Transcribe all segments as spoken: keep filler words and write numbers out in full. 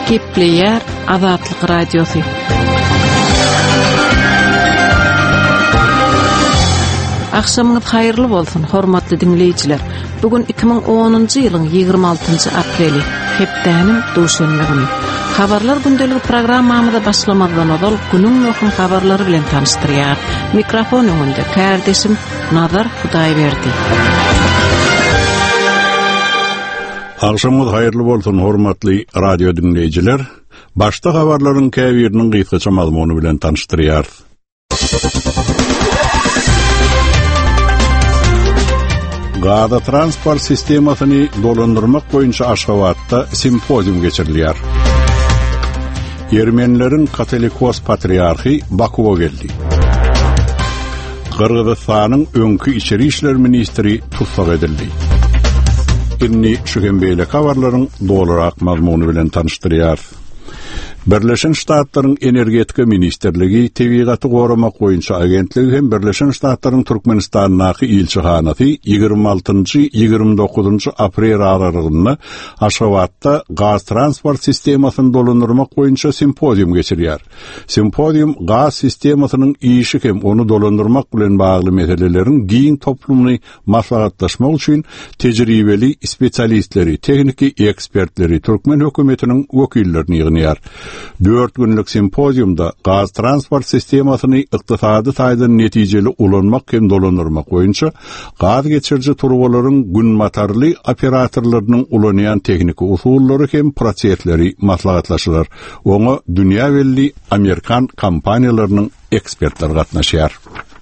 Gepleyer Azatlyk Radiosu. Akşamınız hayırlı bolsun, hormatly dinleyijiler. Bugün iki bin onuncu ýylyň ýygrimi altynjy apreli, hepdänim duşanby güni. Habarlar gündeligi programmamyzda başlamazdan ol günüň möhüm habarlary bilen tanıştyrýar. Mikrofon öňünde kardeşim Nazar Hudaýberdi. Akşamınız hayırlı bolsun, hormatly radio dinleyijiler. Başta habarlaryň käbiriniň gysgaça mazmuny bilen tanıştyrýar. Gaza transport sistemasyny dolandyrmak boýunça Aşgabatda simpozium geçirilýär. Ermenileriň Katolikos patriarhy Bakuwa geldi. Kırgızstanyň öňkü içeri işler ministri tutsak edildi. Inni şu gembeýle habarlaryň dolarak mazmuny bilen tanıştyrýar. Birleşen Ştatlaryň energetika ministerligi tebigaty goramak boýunça agentligi hem Birleşen Ştatlaryň Türkmenistanyňky ilçihanasy ýygrimi altynjy ýygrimi dokuzunjy aprel aralygynda Aşgabatda gaz transport sistemasyny dolandyrmak boýunça simpozium geçirýär. Simpozium gaz sistemasynyň işi hem onu dolandyrmak bilen bagly meseleleriň giň toplumny maslahatlaşmak üçin tejribeli spesialistleri, tekniki ekspertleri Türkmen hökümetiniň wekillerini ýygnaýar. Dört günlük simpoziumda gaz transport sistemasyny ykdysady taýdan netijeli ulanmak hem dolandyrmak boýunça gaz geçirji turbolaryň gün matarly operatorlarynyň ulanýan teknik usullary hem prosesleri maslahatlaşylar. Oňa dünýä belli Amerikan kompaniýalarynyň ekspertleri gatnaşýar.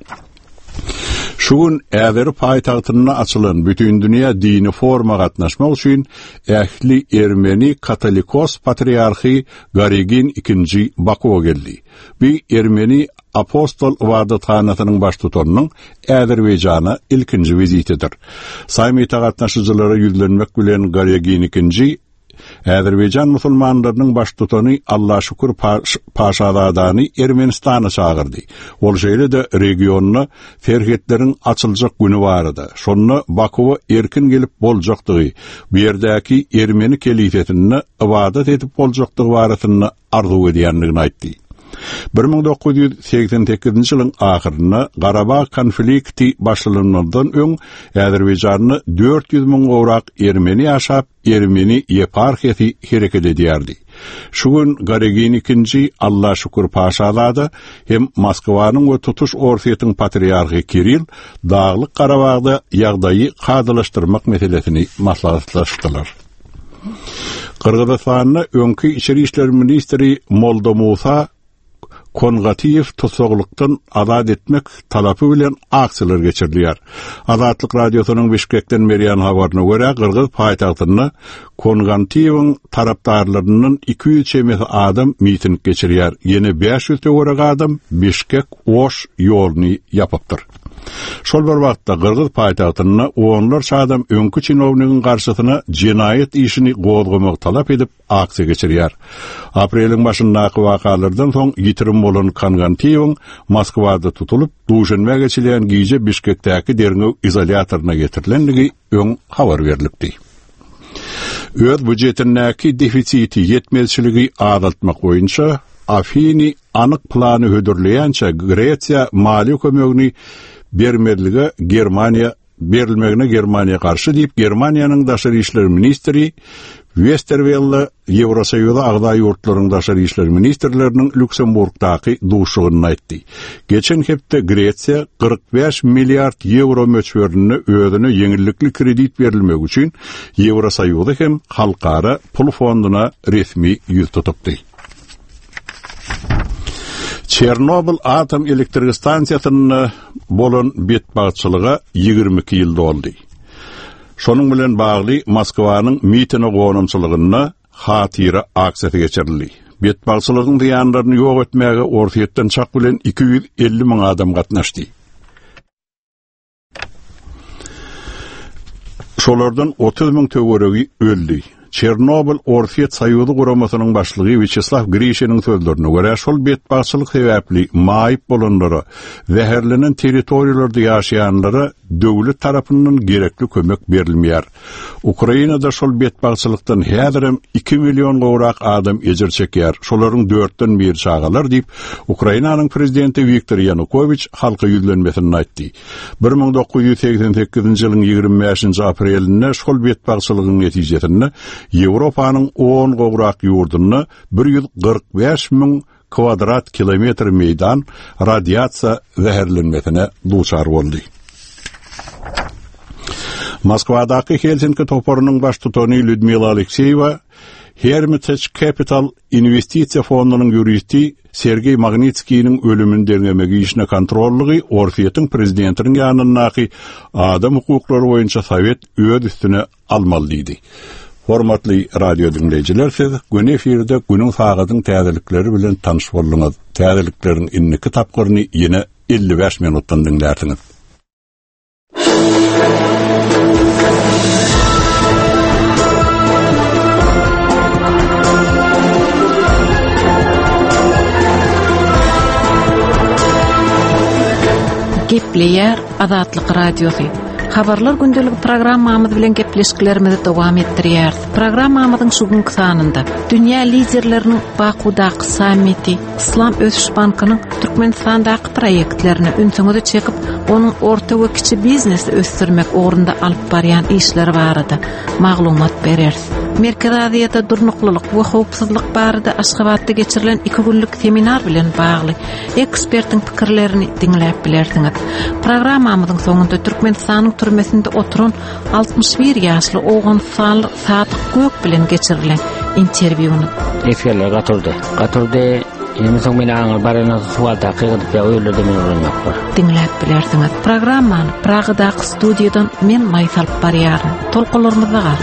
Şugun ägeri paýtagtyna açylan bütün dünýä dini forma gatnaşmak üçin ähli Ermeni Katolikos patriarhy Garigin ikinji Bakuwa geldi. Bir Ermeni apostol wadathanasynyň baş tutanynyň Äzerbeýjana ilkinji vizitidir. Saýmyta gatnaşyjylary ýüzlenmek bilen Garigin ikinji Äzerbeýjan musulmanlarynyň baş tutany Allah şükür paşadadany Ermenistana çağırdy. Ol şeýle-de regionuna ferhetleriň açyljak güni bardy. Şonu Bakuwa erkin gelip boljakdygy, bu ýerdäki Ermeni kelifetini ibadat edip boljakdygy baratyny arzu edýändigini aýtdy. bir ming dokuz ýüz seksen sekizinji ýylyň ahyrynda Garabağ konflikti başlanandan öň Äzerbeýjanyň dört ýüz miň gowrak Ermeni ýaşap, Ermeni ýeparhiýasy hereket edýärdi. Şu gün Garigin ikinji Allah şükür paşalady hem Moskwanyň we tutuş orsiýetyň patriarhy Kirill Daglyk Garabağda ýagdaýy gadylaşdyrmak meselesini maslahatlaşdylar. Kırgızstanyň öňkü içeri işler ministri Molda Musa Kongatiyev tutsaklykdan azat etmek talapy bilen aksiýalar geçirilýär. Azatlyk radiosynyň Bişkekden berýän habaryna görä Kırgız paýtagtyna Kongatiyewiň tarapdarlarynyň iki yüz çemesi adam miting geçirýär. Ýene beş yüz töwerek adam Bişkek Oş ýoluny ýapypdyr. Şol bir wagtda Kırgız paýtagtyna onlar adam öňkü çinownigiň garşysyna jenaýet işini gozgamak talap edip aksiýa geçirýär. Apreliň başyndaky wakalardan soň ýitirim bolan Kongatiyewiň Moskwada tutulup duşanma geçilen giýje Bişkekdäki derňew izolýatoryna getirilendigi öň habar berilipdi. Öz budjetindäki defisiti ýetmezçiligi azaltmak boýunça Afini anyk plany hödürleýänçe Gretsiýa mali kömegini bermedlige Germaniýa berilmegine Germaniýa karşı diýip Germaniýanyň daşary işler ministri Westerwelle Ýewrosoýuza agda ýurtlaryň daşary işler ministrleriniň Lüksemburgdaky duşugyny aýtdy. Geçen hepde Gretsiýa kırk beş milliard euro möçberini özüne ýeňillikli kredit berilmek üçin Ýewrosoýuza hem halkara pul fonduna resmi ýüz tutupdy. Çernobil atom elektrik stansiýasyny bolan betbagçylyga ýygrimi iki ýyl doldy. Şonuň bilen bagly Moskwanyň mitine gonumçylygyna hatyra aksiýa geçirildi. Betbagçylygyň diýanlaryny ýok etmäge orsiýetden çak bilen iki yüz elli miň adam gatnaşdy. Şolardan otuz miň töweregi öldü. Çernobil Orfiyet Sayılı Guramasının başlığı Vyacheslav Grishin'in sözlerine göre şol betbaçılık sebäpli maýyp bolanlara zäherlenen territoriýalarda ýaşaýanlara döwlet tarapyndan gerekli kömek berilmeýär. Ukrainada şol betbaçylykdan häzirem iki milyon gowrak adam ejir çekýär. Şolaryň dörtten biri çagalar diýip Ukrainanyň prezidenti Viktor Yanukovych halka ýüzlenmesini aýtdy. bir ming dokuz ýüz seksen sekizinji ýylyň ýygrimi beşinji aprelinde şol betbaçylygyň netijesinde Ýewropanyň on gowrak ýurduny bir ýüz kırk beş min kvadrat kilometr meýdan radiasiýa zäherlenmesine duçar boldy. Moskvadaky Helsinki toporunyň baş tutany Lyudmila Alekseyeva Hermitage Capital Investisiýa fondunyň ýuristi Sergey Magnitskiyň ölümini derlemegi işine kontrollygy Orfiýetin prezidentiniň ýanyndaky adam hukuklary boýunça sowet öz üstüne almaly diýdi. Hormatly radio dinleyijiler, siz gün efirde günüň sagatyň täzelikleri bilen tanyş boldyňyz. Täzelikleriň inniki tapgyryny ýene elli beş minutdan dinlersiňiz. Gepleýär Azatlyk radiosy. Habarlar gündelik programmamyz bilen gepleşiklerimizi dowam etdirýär. Programmamyzyň şu günkü sanynda dünýä liderleriniň Bakudaky sammiti, İslam Ösüş Bankynyň Türkmenistandaky proýektlerini ünsüňizi çekip, onuň orta we kiçi biznesni ösdürmek ugrunda alyp barýan işleri barada maglumat bereriz. Merkez Aziýada durnuklylyk we howpsuzlyk barada Aşgabatda geçirilen iki günlük seminar bilen bagly ekspertiň pikirlerini dinläp bilersiňiz. Programmamyzyň soňunda Türkmenistanyň türmesinde oturan altmış bir ýaşly oğlan Sadyk Gök bilen geçirilen interwýuny efirle gaturdy. Gaturdy ýene soň meni aňyr barana suwalda kygyp ýa-öýlerde men öwrenýär. Dinläp bilersiňiz. Programmany Pragadaky studiýadan men maýsalp barýarym. Tolkunlarymyza gar.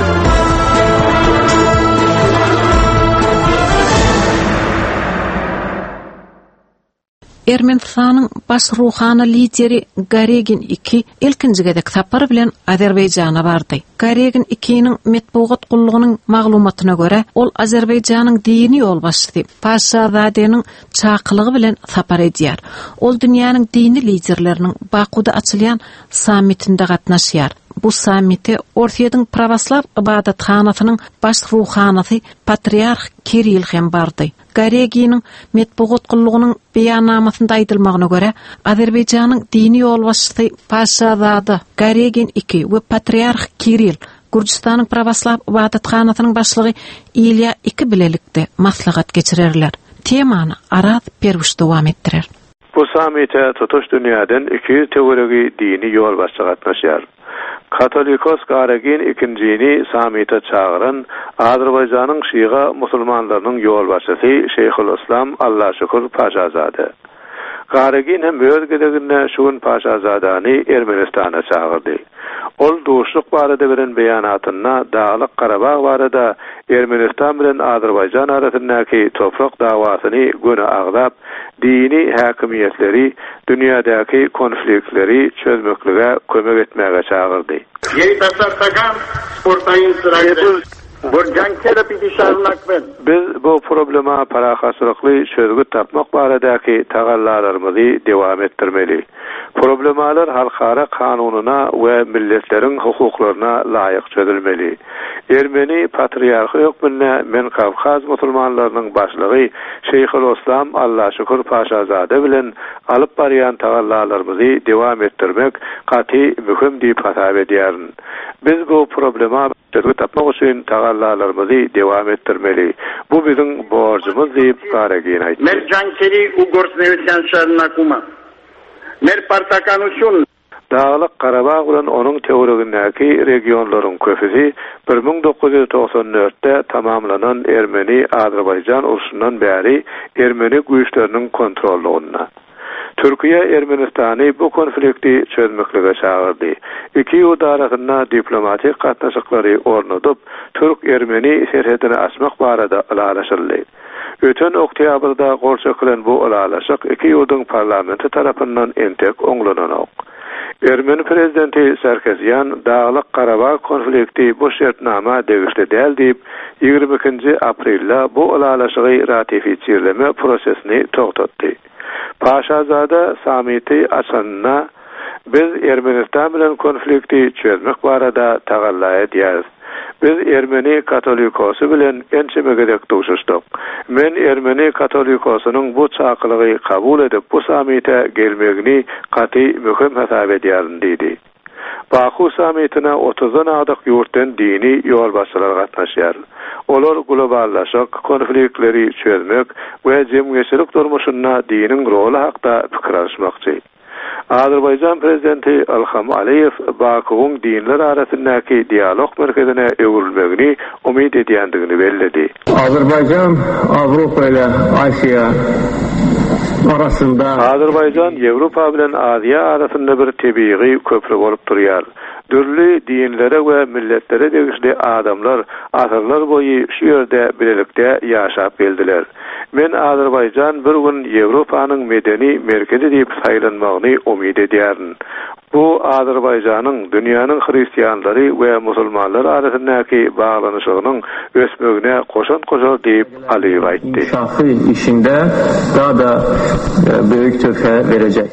Ermenistanyň baş ruhany lideri Garegin iki ilkinji gedek sapary bilen Azerbaýjana bardy. Garegin ikiň metbuat gullugynyň maglumatyna görä, ol Azerbaýjanyň dini ýol başçysy Paşazadeň çakylygy bilen sapar edýär. Ol dünýäniň dini liderleriniň Bakuda açylýan sammitinde gatnaşýar. Bu sammite Orfiýetin Pravoslav ibadatxanasynyň baş ruhanysy Patriarh Kirill hem bardy. Gareginiň metbuat gullugynyň beýannamasynda aýdylmagyna görä, Azerbaýjanyň dini ýol başçysy Paşazade Garegin iki we Patriarh Kirill Gürjistanyň Pravoslav ibadatxanasynyň başlygy Ilya iki bilelikde maslahat geçirerler. Temany Araz Perwiş dowam etdirer. Bu sammite tutuş dünýäden iki teoregi dini ýol başçy gatnaşýar. Katolikos Garegin ikincini sammite çağıran Azerbaýjanyň şyga musulmanlarynyň ýol başçysy Şeyhul Islam Allah şükür Paşazade. Garegin hem öz gedeginde şuun Paşazadany Ermenistana çağırdy. Ol duşluk barada beren beýanatyna Dağlyk Karabağ barada Ermenistan bilen Azerbaýjan arasyndaky toprak dawasyny göne agdap, dini häkimiýetleri dünýädäki konfliktleri çözmeklige kömek etmäge çağırdy. Biz bu problema parahaçylykly çözgü tapmak baradaky tagallarlarymyzy dewam etdirmeli. Problemalar halkara kanunyna we milletleriň hukuklaryna laýyk çözülmeli. Ermeni patriarhyk bilen men Kavkaz musulmanlarynyň başlygy Şeyhul Islam Allah şükür Paşazade bilen alyp barýan tagallarlarymyzy dewam etdirmek gaty möhüm diýip hasap edýärin. Biz bu problema çözgü tapmak üçin tagallarlarymyzy dewam etdirmeli. Bu biziň borjumyz diýip Garegin aýtdy. Mercankeri ugorsnewisan şarnakuma. Mer partakanuşun Dağlyk Karabağ bilen onuň teoriyasyndaky regionlaryň köpüsi bir ming dokuz ýüz toksan dörtde tamamlanan Ermeni Azerbaýjan uruşundan bäri Ermeni güýçleriniň kontrolünde. Türkiýe Ermenistany bu konflikti çözmeklige çağırdy. İki ýurt arasynda diplomatik gatnaşyklary ornadyp, Türk-Ermeni serhedini açmak barada ýalaşyldy. Öten oktýabrda gorçakylan bu ýalaşyk iki ýurduň parlamenti tarapyndan entek oňlananok. Ermeni prezidenti Sarkisyan Dağlık Qarabağ konflikti bu şertnama degişli däl diýip ýygrimi ikinji aprelde bu ulalaşygy ratifisirleme prosesini togtatdy. Paşazada samiti açanyna biz Ermenistan bilen konflikti çözmek barada tagalla edýäris. Biz Ermeni Katolikosy bilen ençemegedek duşuşdyk. Men Ermeni Katolikosynyň bu çakylygy kabul edip bu samite gelmegini gaty möhüm hasap edýärin diýdi. Baku samitine otuzdan adyk ýurtdan dini ýolbaşçylar gatnaşýar. Olar globallaşyk konfliktleri çözmek we jemgyýetçilik durmuşyna diniň roli hakda pikir alşmakçy. Azerbaycan prezidenti Ilham Aliyev Baku'nun dinler arasındaki diyalog merkezine öwrülmegini umid edýändigini bellädi. Azerbaycan Avrupa ile Asya arasında Azerbaycan Avrupa bilen Asiya arasında bir tebii köprü bolup durýar. Dürli dinlere we milletlere degişli adamlar asırlar boyu şu ýerde bilelikde yaşap geldiler. Men Azerbaycan bir gün Ýewropanyň medeni merkezi diýip saýlanmagyny umid edýärin. Bu Azerbayjanyň dünýäniň hristiýanlary we musulmanlar arasyndaky baglanyşygynyň ösmegine koşan-koşan diýip Aliýew aýtdy. Şahsy işinde daha da büyük töhfe verecek.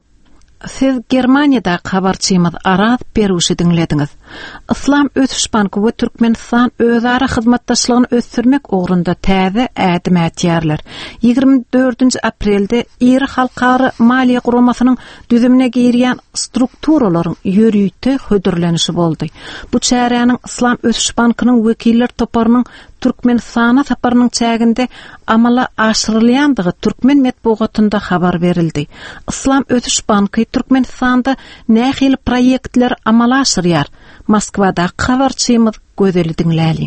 Siz Germaniýada habarçymyz Araz Peruşy dinlediňiz. İslam Ötüş Banky we Türkmenistan özara hyzmatdaşlygyny ösdürmek ugrunda täze ädim etýärler. ýygrimi dördünji aprelde iri halkary maliýe guramasynyň düzümine girýän strukturalaryň ýörüýte hödürlenişi boldy. Bu çäräniň İslam Ötüş Bankynyň wekiller toparynyň Türkmenistana saparynyň çäginde amala aşyrylýandygy Türkmen medeniýetinde habar berildi. İslam Ötüş Banky Türkmenistanda nähili proýektler amala aşyrýar. Moskwada habarçymyz gözeli dinläliň.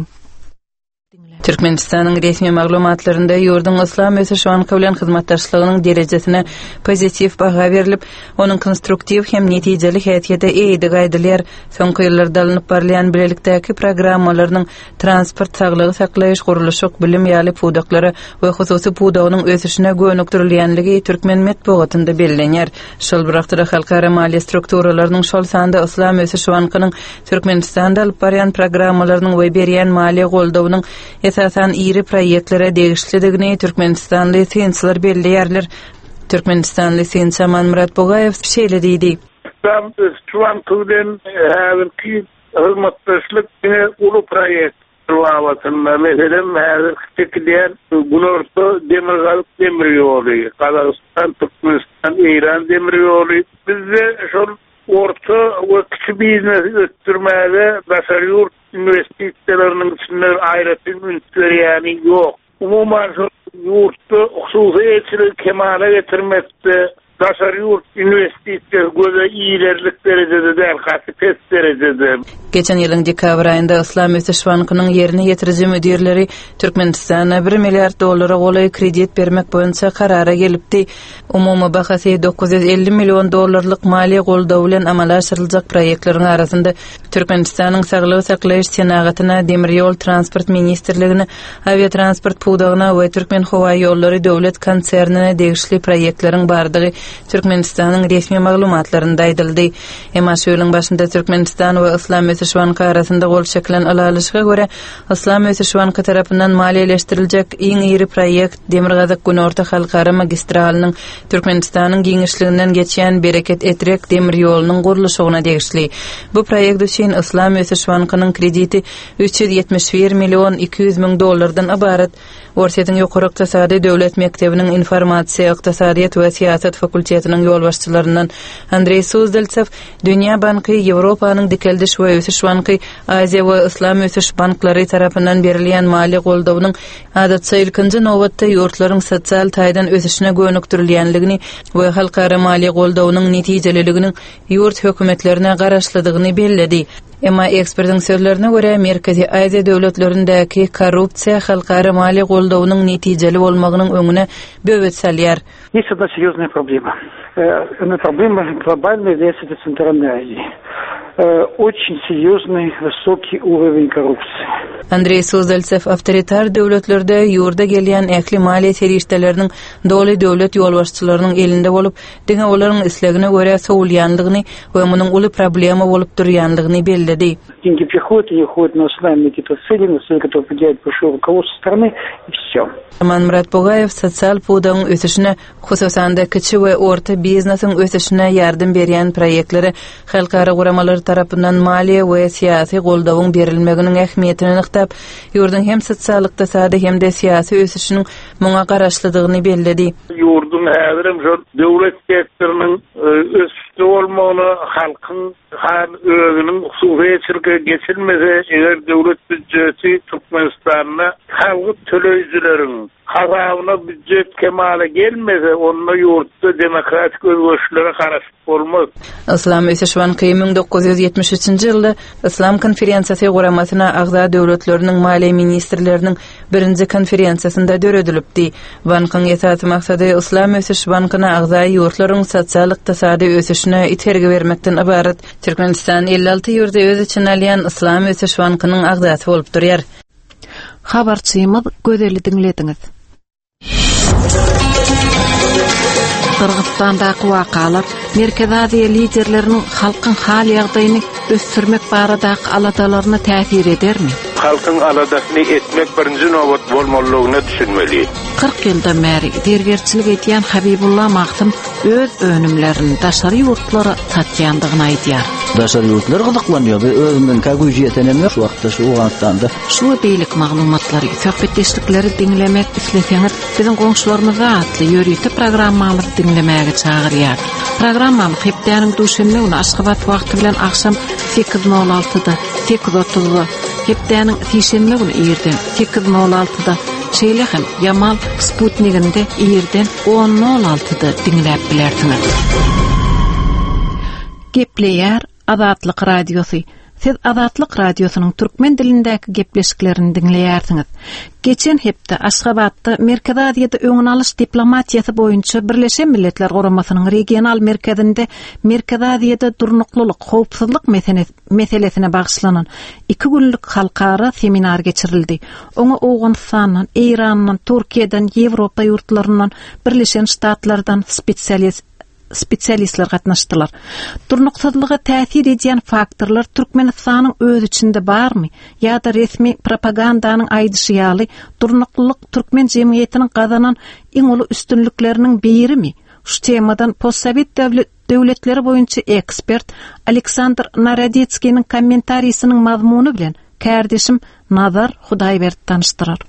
Türkmenistanyň resmi maglumatlarynda ýurdun İslam Ötüş Banky bilen hyzmatdaşlygynyň derejesine pozitiv baha berilip, onuň konstruktiv hem netijeli häýetde eýdi gaýdylýar. Soňky ýyllarda alınıp barlayan bilelikdäki programmalarynyň transport, saglygy saklaýyş, guruluşyk, bilim ýaly pudaklary we hususy pudawnyň ösüşine gönükdirilýänligi Türkmen medeniýetinde bellenýär. Şol birakda halkara maliýe strukturalarynyň şol sanda İslam Ötüş Bankynyň Türkmenistanda alyp barýan programmalarynyň we berýän maliýe goldawnyň esasan iri proýektlere degişlidigini Türkmenistanly sensler belleýärler. Türkmenistanly sens Aman Murat Bogaýew şeýle diýdi. Ben şu an tüden häzirki hyzmatdaşlyk ine uly proýekt wagtynda meselem häzir çekilýän Gunorta demirgalyk demir ýoly, Kazakystan, Türkmenistan, Iran demir ýoly. Bizde şol orta we kiçik biznes ötürmäde başaryur investisiýalarynyň içinde aýratyn ünitleri ýok. Umuman şu ýurtda hususy etçilik kemale getirmekde başaryur investisiýa göze iýerlik derejede däl, gaty pes derejede. Geçen ýylyň dekabr aýynda İslam Ötüş Bankynyň ýerine ýetiriji müdirleri Türkmenistana bir milliard dollara goly kredit bermek boýunça karara gelipdi. Umumy bahasy dokuz yüz elli million dollarlyk maliýe goldaw bilen amala aşyryljak proýektleriň arasynda Türkmenistanyň saglygy saklaýyş senagatyna, demir ýol transport ministrligine, aviatransport pudagyna we Türkmen howa ýollary döwlet konsernine degişli proýektleriň bardygy Türkmenistanyň resmi maglumatlarynda aýdyldy. Emma şu ýylyň başynda Türkmenistan we İslam Ötüş Banky arasynda gol çekilen alalyşyga görä İslam Ötüş Banky tarapyndan maliýeleşdiriljek iň iri proýekt Demirgazyk Gunorta halkara magistralnyň Türkmenistanyň giňişliginden geçýän Bereket Etrek demir ýolunyň guruluşyna degişli. Bu proýekt üçin İslam Ötüş Bankynyň krediti üç yüz ýetmiş bir million iki yüz ming dollardan ibaret. Orsetin ýokary ykdysady döwlet mektebiniň informasiýa, ykdysadyýat we siýasat fakultetiniň ýolbaşçylaryndan Andrey Suzdeltsev, Dünýä Banky, Ýewropanyň dikeldiş we ösüş banky, Aziýa we İslam ösüş banklary tarapyndan berilýän maliýe goldawnyň adatça ilkinji nowatda ýurtlaryň sosial taýdan ösüşine gönükdirilýänligini we halkara maliýe goldawnyň netijeliliginiň ýurt hökümetlerine garaşlydygyny belledi. Emma ekspertiň sözlerine görä Merkezi Aziýa döwletlerindäki korrupsiýa halkara maliýe goldawnyň netijeli bolmagynyň öňüne böwet salýar. Есть одна серьезная проблема. Эта проблема глобальная является Центральной Азии. Очень серьезный высокий уровень коррупции. Andrey Sozaltsev awtoritar döwletlerde ýurda gelýän ähli maliýe terişdeleriniň doly döwlet ýolbaşçylarynyň elinde bolup, diňe olaryň islegine görä sowulýanlygyny we munyň uly problema bolup durýanlygyny belledi. Деньги приходят, они ходят на основные какие-то цели, на цели, которые определяет большое руководство страны, и все. Aman Murat Bogayev sosial pudaň ösüşine, hususan da kiçi we orta biznesin ösüşine ýardym berýän proýektleri halkara guramalar tarapyndan maliýe we syýasy goldawyň berilmeginiň ähmiýetini nyktap, ýurdun hem sosialykda sady hem de syýasy ösüşiniň muňa garaşlydygyny belledi. Ýurdun häzirim şu döwlet sektorunun ösüşde bolmagyny, halkyň hal özüniň suwetçiligi geçilmese, eger döwlet büdjeti Türkmenistanyna halky töleýjileriň harabyna büdjet kemale gelmese, onda ýurtda demokratik özgörüşlere garaşyp bolmaz. Islam Ösüşwanky bin dokuz yüz ýetmiş üçinji ýylda Islam konferensiýasy guramasyna agza döwletleriniň maliýe ministrleriniň birinji konferensiýasynda döredilipdi. Bankyň esasy maksady Islam Ösüşwankyna agza ýurtlaryň sosial ykdysady ösüşine itergi bermekden ibaret. Türkmenistan elli alty ýurda öz içine alýan Islam Ösüşwankynyň agzasy bolup durýar. Habarçymyz gözelli dinlediňiz. Kırgızstandaky wakalar Merkez Aziýa liderleriniň halkyň hal ýagdaýyny ösürmek baradaky aladalaryna täsir edermi? Halkyň aladasyny etmek birinji nowat bolmalygyny düşünmeli. kırk ýyldan bäri dergerçilik etýän Habibullah Maksym öz önümlerini daşary ýurtlara satýandygyny aýdýar. Daşary ýurtlar gyzyklanýar we özünden kägüji ýetenem şu wagtda şu Awganistanda. Şu beýlik maglumatlary, söhbetdeşlikleri dinlemek isleseňiz, biziň goňşularymyza atly ýörüýte programmalary dinlemäge çagyrýar. Programmam hepdeniň duşanma günü Aşgabat wagty bilen akşam sekiz nol altyda, sekiz otuzda, hepdeniň sişenme günü ýerden sekiz nol altyda, Çeýlehem Yamal Sputniginde ýerden on nol altyda dinläp bilersiňiz. Gepleýär Azatlyk Radiosy. Siz Azatlyk Radiosynyň türkmen dilindäki gepleşiklerini dinleýärsiňiz. Geçen hepde Aşgabatda Merkez Aziýada öňüne alyş diplomatiýasy boýunça Birleşen Milletler Goramasynyň regional merkezinde Merkez Aziýada durnuklulyk, howpsuzlyk meselesine bagşlanan iki günlük halkara seminar geçirildi. Oňa Awganystandan, Eýrandan, Türkiýeden, Ýewropa ýurtlaryndan, Birleşen Ştatlardan spesialist spesialistler gatnaşdylar. Durnuksuzlyga täsir edýän faktorlar Türkmenistanyň öz içinde barmy? Ýa-da resmi propagandanyň aýdyşy ýaly durnuklyk türkmen jemgyýetiniň gazanan iň uly üstünlikleriniň birimi? Şu temadan postsovet döwletleri boýunça ekspert Aleksandr Narodetskiň kommentariýasynyň mazmuny bilen kärdeşim Nazar Hudaýbert tanıştyrar.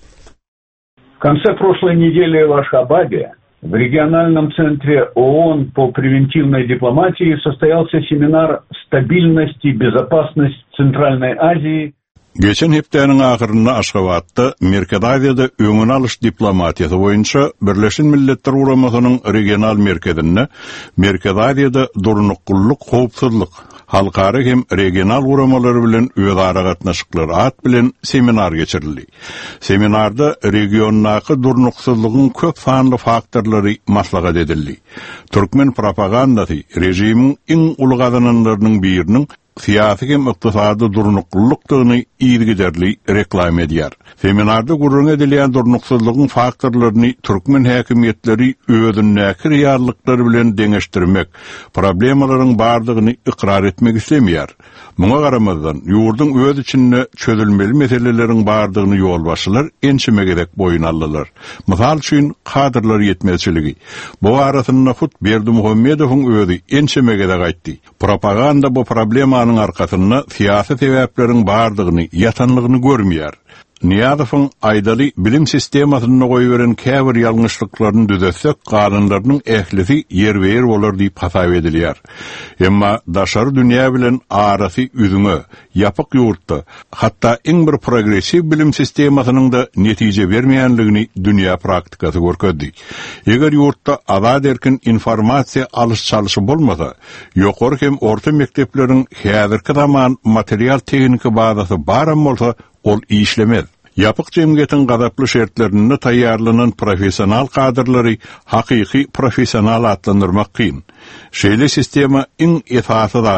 В конце прошлой недели в Ашхабаде в региональном центре ООН по превентивной дипломатии состоялся семинар «Стабильность и безопасность Центральной Азии». Geçen hepdeniň ahyrynda Aşgabatda Merkez Aziýada öňüne alyş diplomatiýasy boýunça Birleşen Milletler Guramasynyň regional merkezinde Merkez Aziýada durnuklyk, howpsuzlyk, halkara hem regional guramalary bilen özara gatnaşyklar at bilen seminar geçirildi. Seminarda regionnaky durnuksuzlygyň köp sanly faktorlary maslahat edildi. Türkmen propagandasy rejimiň iň uly gazananlarynyň biriniň siyasi hem ykdysady durnukluklygyny ýergiderli reklam edýär. Seminarda gurrun edilýän durnuksuzlygyň faktorlaryny türkmen häkimetleri özündäki reallyklary bilen deňeşdirmek, problemalaryň bardygyny ikrar etmek islemýär. Muňa garamazdan ýurdun öz içinde çözülmeli meseleleriň bardygyny ýolbaşçylar ençimegedek boyun aldylar. Mysal üçin kadrlar ýetmezçiligi. Bu arasynda Fut Berdimuhammedowyň özü ençimegedek aýtdy. Propaganda bu problemanyň arkasynda syýasy sebäpleriň bardygyny, ýatanlygyny görmýär. Niýazowyň aýdaly bilim sistemasyna goýberen käbir ýalňyşlyklaryny düzelsek, kanunlarynyň ählisi ýerber bolar diýip hasap edilýär. Emma daşary dünýä bilen arasy üzüňe, ýapyk ýurtda, hatda iň bir progressiw bilim sistemasynyň da netije bermeýänligini dünýä praktikasy görkezdi. Eger ýurtda azad erkin informasiýa alyş çalyşy bolmasa, ýokary hem orta mektepleriň häzirki zaman material tehnika bazasy baram bolsa, ol işlemez. Yapık cemgiyetin gadaplı şertlerini tayyarlanan profesyonal kadrları haqiqi profesyonal atlandırmak kıyın. Şeýle sistema iň esasy dady.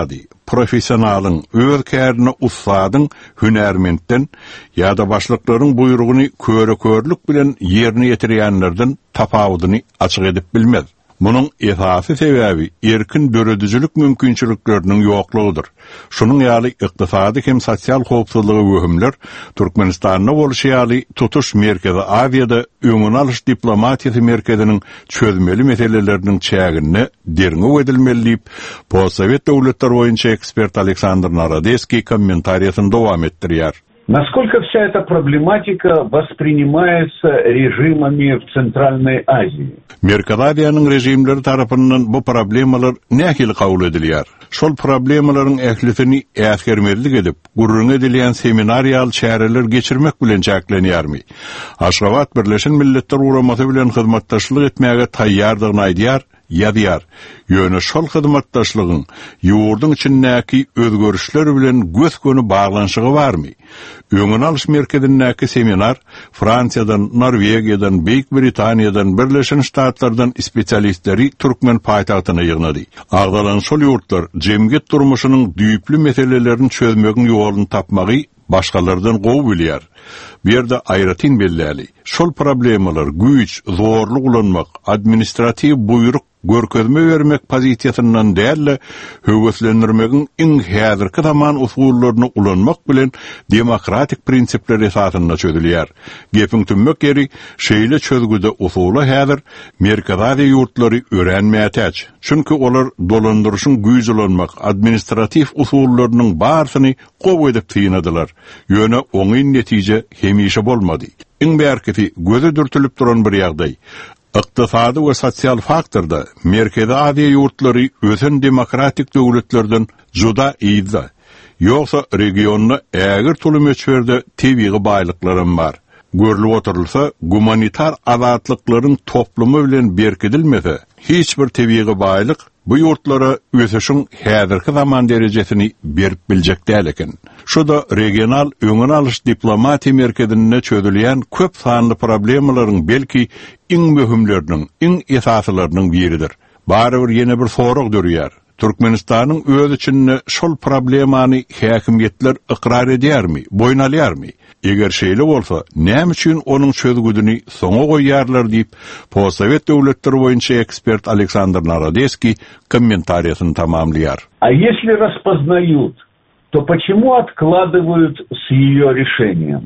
professionalın, öz kärini ustadın, hünermentten ya da başlıkların buyruğunu köre-körlük bilen yerini yetirýänlerden tapawudyny açyk edip bilmez. Bunun esasy sebebi erkin döredüjülük mümkinçiliklerinin ýoklugydyr. Şunun ýaly ykdysady hem sosial howpsuzlygy wöhümler Türkmenistanyň bolşýaly tutuş merkezi Aziýada öňüne alyş diplomatiýasy merkeziniň çözmeli meseleleriniň çägini derňe edilmeli diýip postsovet döwletler boýunça ekspert Aleksandr Narodeski kommentariýasyny dowam etdirýär. Насколько вся эта проблематика воспринимается режимами в Центральной Азии? Merkezi rejimleri tarafından bu problemalar nähili kabul edilýär. Şol problemalaryň ählisini äsgermezlik edip, gurrun edilýän seminariýal çäreler geçirmek bilen çäklenýärmi? Aşgabat Birleşen Milletler Uramasy bilen hyzmatdaşlyk etmäge taýýardygyny aýdýar. Ýadýar. Ýöne şol hyzmatdaşlygyň ýurduň içindäki özgörüşler bilen göz-göni baglanşygy barmy? Öňüne alyş merkezindäki seminar Fransiýadan, Norwegiýadan, Beýik Britaniýadan, Birleşen Ştatlardan spesialistleri Türkmen paýtagtyna ýygnady. Agdalan şol ýurtlar jemgyýet durmuşynyň düýpli meselelerini çözmegiň ýoluny tapmagy başgalardan gowy bilýär. Bir yerde aýratyn belläli. Şol problemalar güýç, zorluk ulanmak, administrativ buyruk görkezme vermek pozisiýasyndan däl, höweslendirmegiň iň häzirki zaman usullaryny ulanmak bilen demokratik prinsipler esasynda çözülýär. Gepiň tümmek ýeri şeýle çözgüde usuly häzir merkezi ýurtlary öğrenmätäç. Çünki olar dolandyrışyň güýç ulanmak, administrativ usullarynyň barsyny gowy edip tyýnadylar. Ýöne oňy netije hemişe bolmady. Iň bärkisi göze dürtülip duran bir ýagdaý. Iqtisadi we sosial faktorda Merkezi Aziýa ýurtlary ösen demokratik döwletlerden juda iýdi. Ýoksa regionda ägir tulum öçberde tebii baýlyklarym bar. Görülip oturulsa, humanitar azatlyklaryň toplumy bilen berkidilmese, hiç bir tebii baýlyk bu ýurtlara ösüşiň häzirki zaman derejesini berip biljek däl eken. Şu da regional öňüne alyş diplomatiýa merkezinde çözülýän köp sanly problemalaryň belki iň möhümleriniň, iň esaslarynyň biridir. Barybir ýene bir sorag dörýär. Türkmenistanyň öz içinde şol problemany häkimiýetler ikrar edýärmi, boýnalýarmy? Eger şeýle bolsa, näme üçin onuň çözgüdini soňa goýýarlar diýip, postsovet döwletleri boýunça ekspert Aleksandr Narodeski kommentariýasyny tamamlaýar. А если распознают, то почему откладывают с её решением?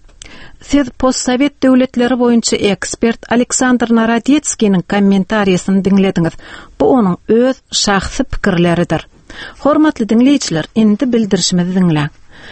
Siz postsovet döwletleri boýunça ekspert Aleksandr Narodetskiň kommentariýasyny dinlediňiz. Bu onuň öz şahsy pikirleridir. Hormatly dinleýijiler, indi bildirişimizi dinleň.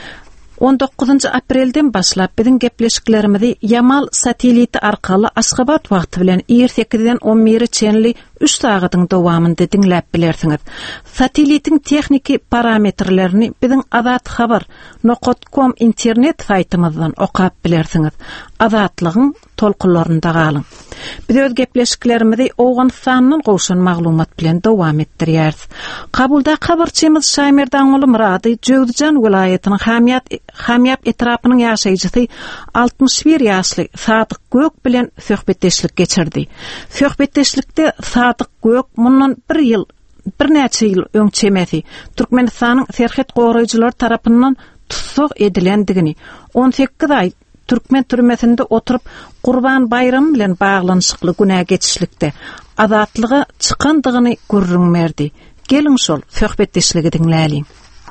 on dokuzuncu aprelden başlap bizim gepleşiklerimizi Yamal sateliti arkaly Aşgabat wagty bilen sekizden on bir çenli üç sagatyň dowamynda dinläp bilersiňiz. Satelitin texniki parametrlerini bizim Azat Habar nokta com internet saytymyzdan okap bilersiňiz. Azatlygyň tolkunlarynda galyň. Biz öz gepleşiklerimizi Owganystanyň gowşan maglumat bilen dowam etdirýäris. Kabulda habarçymyz Şaýmerdan oly Murady Jowdjan welaýatynyň Hamyat Hamyap etrapynyň ýaşaýjysy altmış bir ýaşly Sadyk Gök bilen söhbetdeşlik geçirdi. Söhbetdeşlikde Sadyk Gök mundan bir ýyl, bir näçe ýyl öňçemesi Türkmenistanyň serhet goraýjylary tarapyndan tutsak edilendigini, on sekiz ay Türkmen türmesinde oturup Qurban Bayramy bilen baglanyşykly günä geçişlikde azatlyga çykandygyny görürüňmerdi. Gelin şol söhbetdeşligi dinläýin.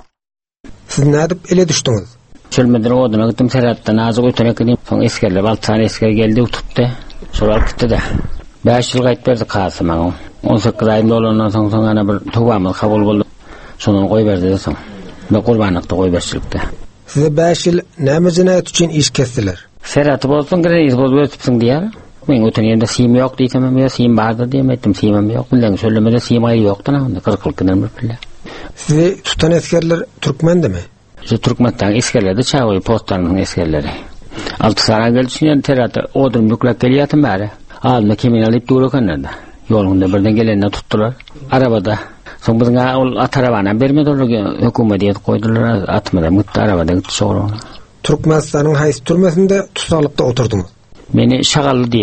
Siz nädip ele düşdiňiz? Çölmeden oduna gittim seratdan azı götürek edeyim. Son eskerler, altı tane esker geldi tuttu. Soral gitti de. beş yıl gayet verdi Kasım ağam. on sekiz ayında olandan son son ana bir tuvamız kabul buldu. Sonunu koy verdi de son. Ve kurbanlıkta koy verçilikte. Size beş yıl näme jinayet üçin iş kestiler? Seratı bolsun greyiz bol ötüpsün diýär. Men ötün ýerde sim ýok diýsem, men sim bardy diýem etdim, simim ýok. Bilen söylemede sim aý ýokdy na, kırk günden bir pille. Sizi tutan eskerler Türkmendimi? Şu Türkmenistан eskerleri Çağoy postlarının eskerleri. Altı sara gelişinden terata odun yüklek geliyatım bari. Alma kimin alıp durukanlarda. Yolunda birden gelenler tuttular. Arabada. Son bizim at arabana vermedi orada hükümetiyet koydular. Atmadan gitti arabada gitti sonra. Türkmenistan'ın hays türmesinde tutarlıkta oturdunuz. Beni şagallı diye.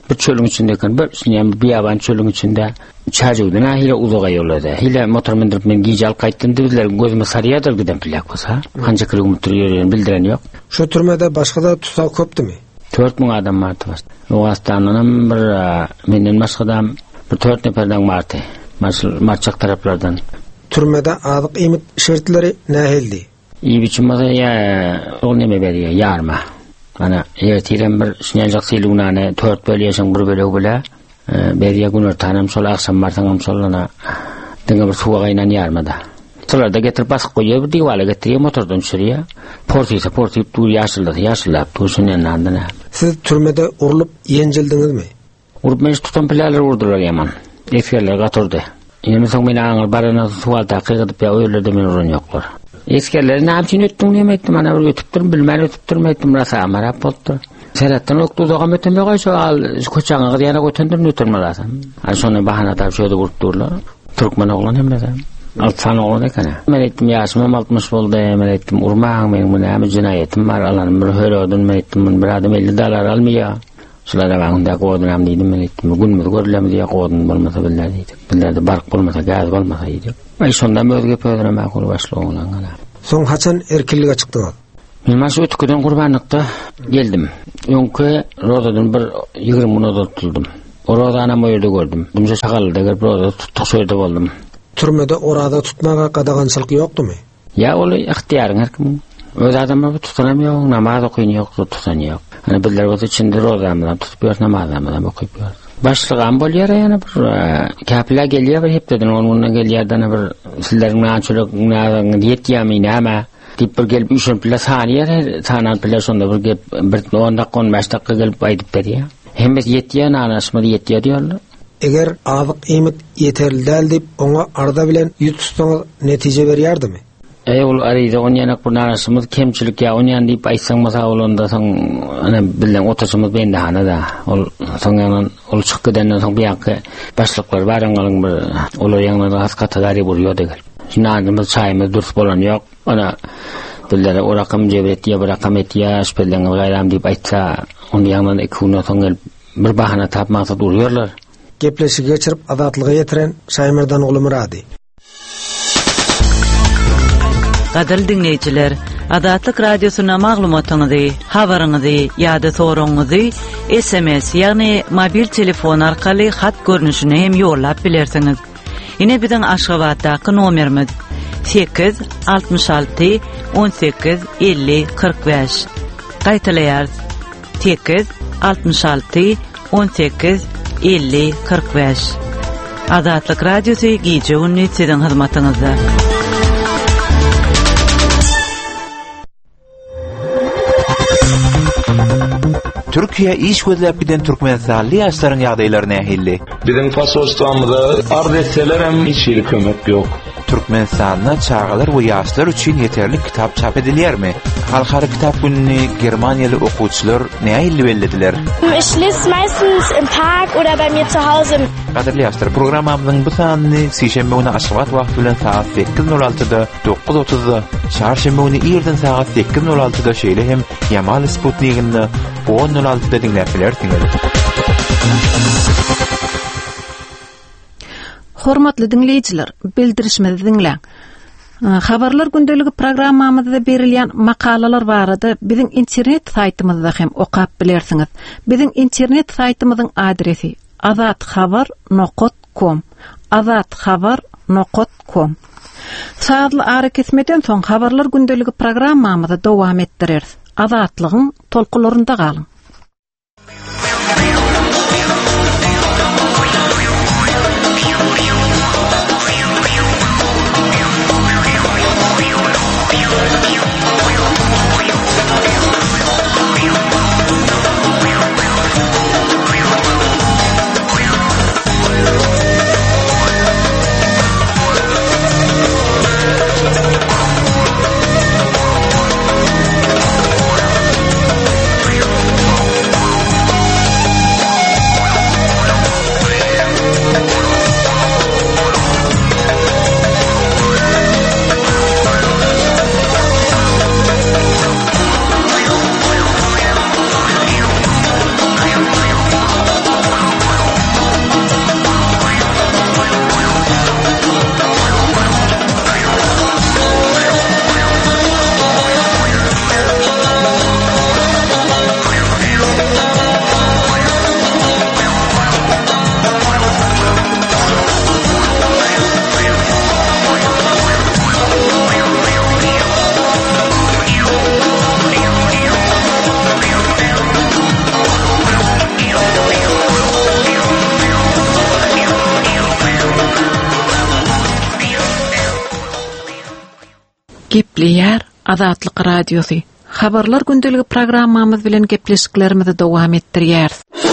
Bir çölün içindeyken bir yani bir yaban çölün içinde çajuduna hile uzağa yolladı. Hile motor mindirip men giyce al kayttım dediler gözüme sarıyadır giden plak olsa. Kanca kilometre yürüyen bildiren yok. Şu türmede başka da tuzağı köptü mü? dört bin adam vardı. O hastananın bir menden başkadan bir dört neferden vardı. Marçak taraflardan. Türmede azık imit şertleri nehildi? İyi biçimde ya o neme veriyor yarma. Ana ertiren bir şinyancak siluğuna dört bölü yaşan bir bölü bile beriye günür tanım sol akşam martanım solana dinge bir suğa inan yarmada. Solarda getirip basıp koyuyor bir divala getiriyor motordan düşürüyor. Portuysa portuyup dur yaşıldı yaşıllap dursunun andına. Siz türmede urulup yencildiniz mi? Urup meni tutan pilalar vurdular yaman. Eskerler katırdı. Yine son beni ağır barana sualda kıyıdıp ya öylerde men urun yoklar. Eskerleri ne yapçın öttün demektim ana bir ötüptürüm bilmem ötüptürüm ettim rasa amarap oldu. Serattan oktu zogam ötüm yok şu al koçağa yana götündüm ötürme rasam. Al sonra bahana tar şöyle vurtturlar. Türkmen oğlan hem de. Altsan oğlan ekana. Men ettim yaşımam altmış oldu. Men ettim urmağım benim bu näme cinayetim var alanım bir hörodun men ettim bir adam elli dolar almıyor. Şulara bağında koydum am dedim men ettim bugün mü görülem diye koydum bolmasa billah dedik. Billerde bark bolmasa gaz bolmasa dedik. Ay sondan özge pöydüne makul başlı oğlan ana. Son haçan erkilliğe çıktınız? Men maşa ötküden kurbanlıkta geldim. Önkü rodadan bir yigirmi minuta tutuldum. Orada anam öyle gördüm. Dumca şakalı da bir roda tuttuk şöyle oldum. Türmede orada tutmaga qadağançılık yoktu mu? Ya olu ihtiyarın her kim. Öz adamı tutanamıyor, namaz okuyun yok, tutan yok. Hani bizler bu içinde rozamdan tutup namazdan okuyup. Başlıqam bolýar ýa-ni bir käpler gelýär bir hep dedin onundan gelýärden bir sizlerin näçilik näçilik diýetýärmi näme diýip bir gelip üçin plas hanýar sanan plas onda bir gep bir on dakika on beş dakika gelip aýdyp berýär. Hem biz ýetýän anaşmy ýetýär diýerler. Eger azyk imit ýeterli däl diýip oňa arda bilen ýutsaňyz netije berýärdimi? Ey ol arayda on yanak bu narasımız kemçilik ya on yan deyip aytsaň masa olanda soň ana bilen otaşymyz bende hana da ol soň yanan ol çyk gidenden soň biýanky başlyklar baryňyň bir olar ýaňda has kategori bolýar degel. Şinanymyz çaýymyz durs bolan ýok. Ana billere o rakam jebret ýa bir rakam etýär spelden gaýram deyip aýtsa on ýaňdan iki gün soň bir bahana tapmaksa durýarlar. Gepleşi geçirip azatlyga ýetiren Şaýmyrdan oğlu Muradi. Gadyr dinleyijiler, Adatlyk radiosyna maglumatyňyzy, habaryňyzy ýa-da soragyňyzy S M S ýagny mobil telefon arkaly hat görnüşine hem ýollap bilersiňiz. Ine biziň Aşgabatdaky nomerimiz sekiz altmış altı on sekiz elli kırk beş. Gaýtalaýar sekiz altmış altı on sekiz elli kırk beş. Adatlyk radiosy gije günni siziň hyzmatyňyzda. Türkiye iş gözläp giden Türkmenistanly ýaşlaryň ýagdaýlaryna ähilli. Biziň pasorstamyzda ardetseler hem hiç ýeri kömek ýok. Türkmenistan'a çağalar ve yaşlar için yeterli kitap çap edilýärmi? Halkara kitap gününi Germaniyalı okuwçylar näme bellediler? Ich lese meistens im Park oder bei mir zu Hause. Gaderli ýaşlar, programamyň bu sanyny sişembe günü aşgabat wagt bilen saat sekiz nol altıda dokuz otuzda, çarşembe günü ýerden saat sekiz nol altıda şeýle hem Yamal Sputnik'inde on nol altıda dinläp bilersiňiz. Hormatly dinleyijiler, bildirişimizi dinleň. Habarlar gündeligi programmamyzda berilýän makalalar barada biziň internet saýtymyzda hem okap bilersiňiz. Biziň internet saýtymyzyň adresi azatxabar nokta com. azatxabar nokta com. Saatly ara kesmeden soň habarlar gündeligi programmamyzda dowam etdireriz. Azatlygyň tolkularynda galyň. Gepleýär Azatlyk Radiosu. Habarlar gündeligi programmamyz bilen gepleşiklerimizi dowam etdirýär.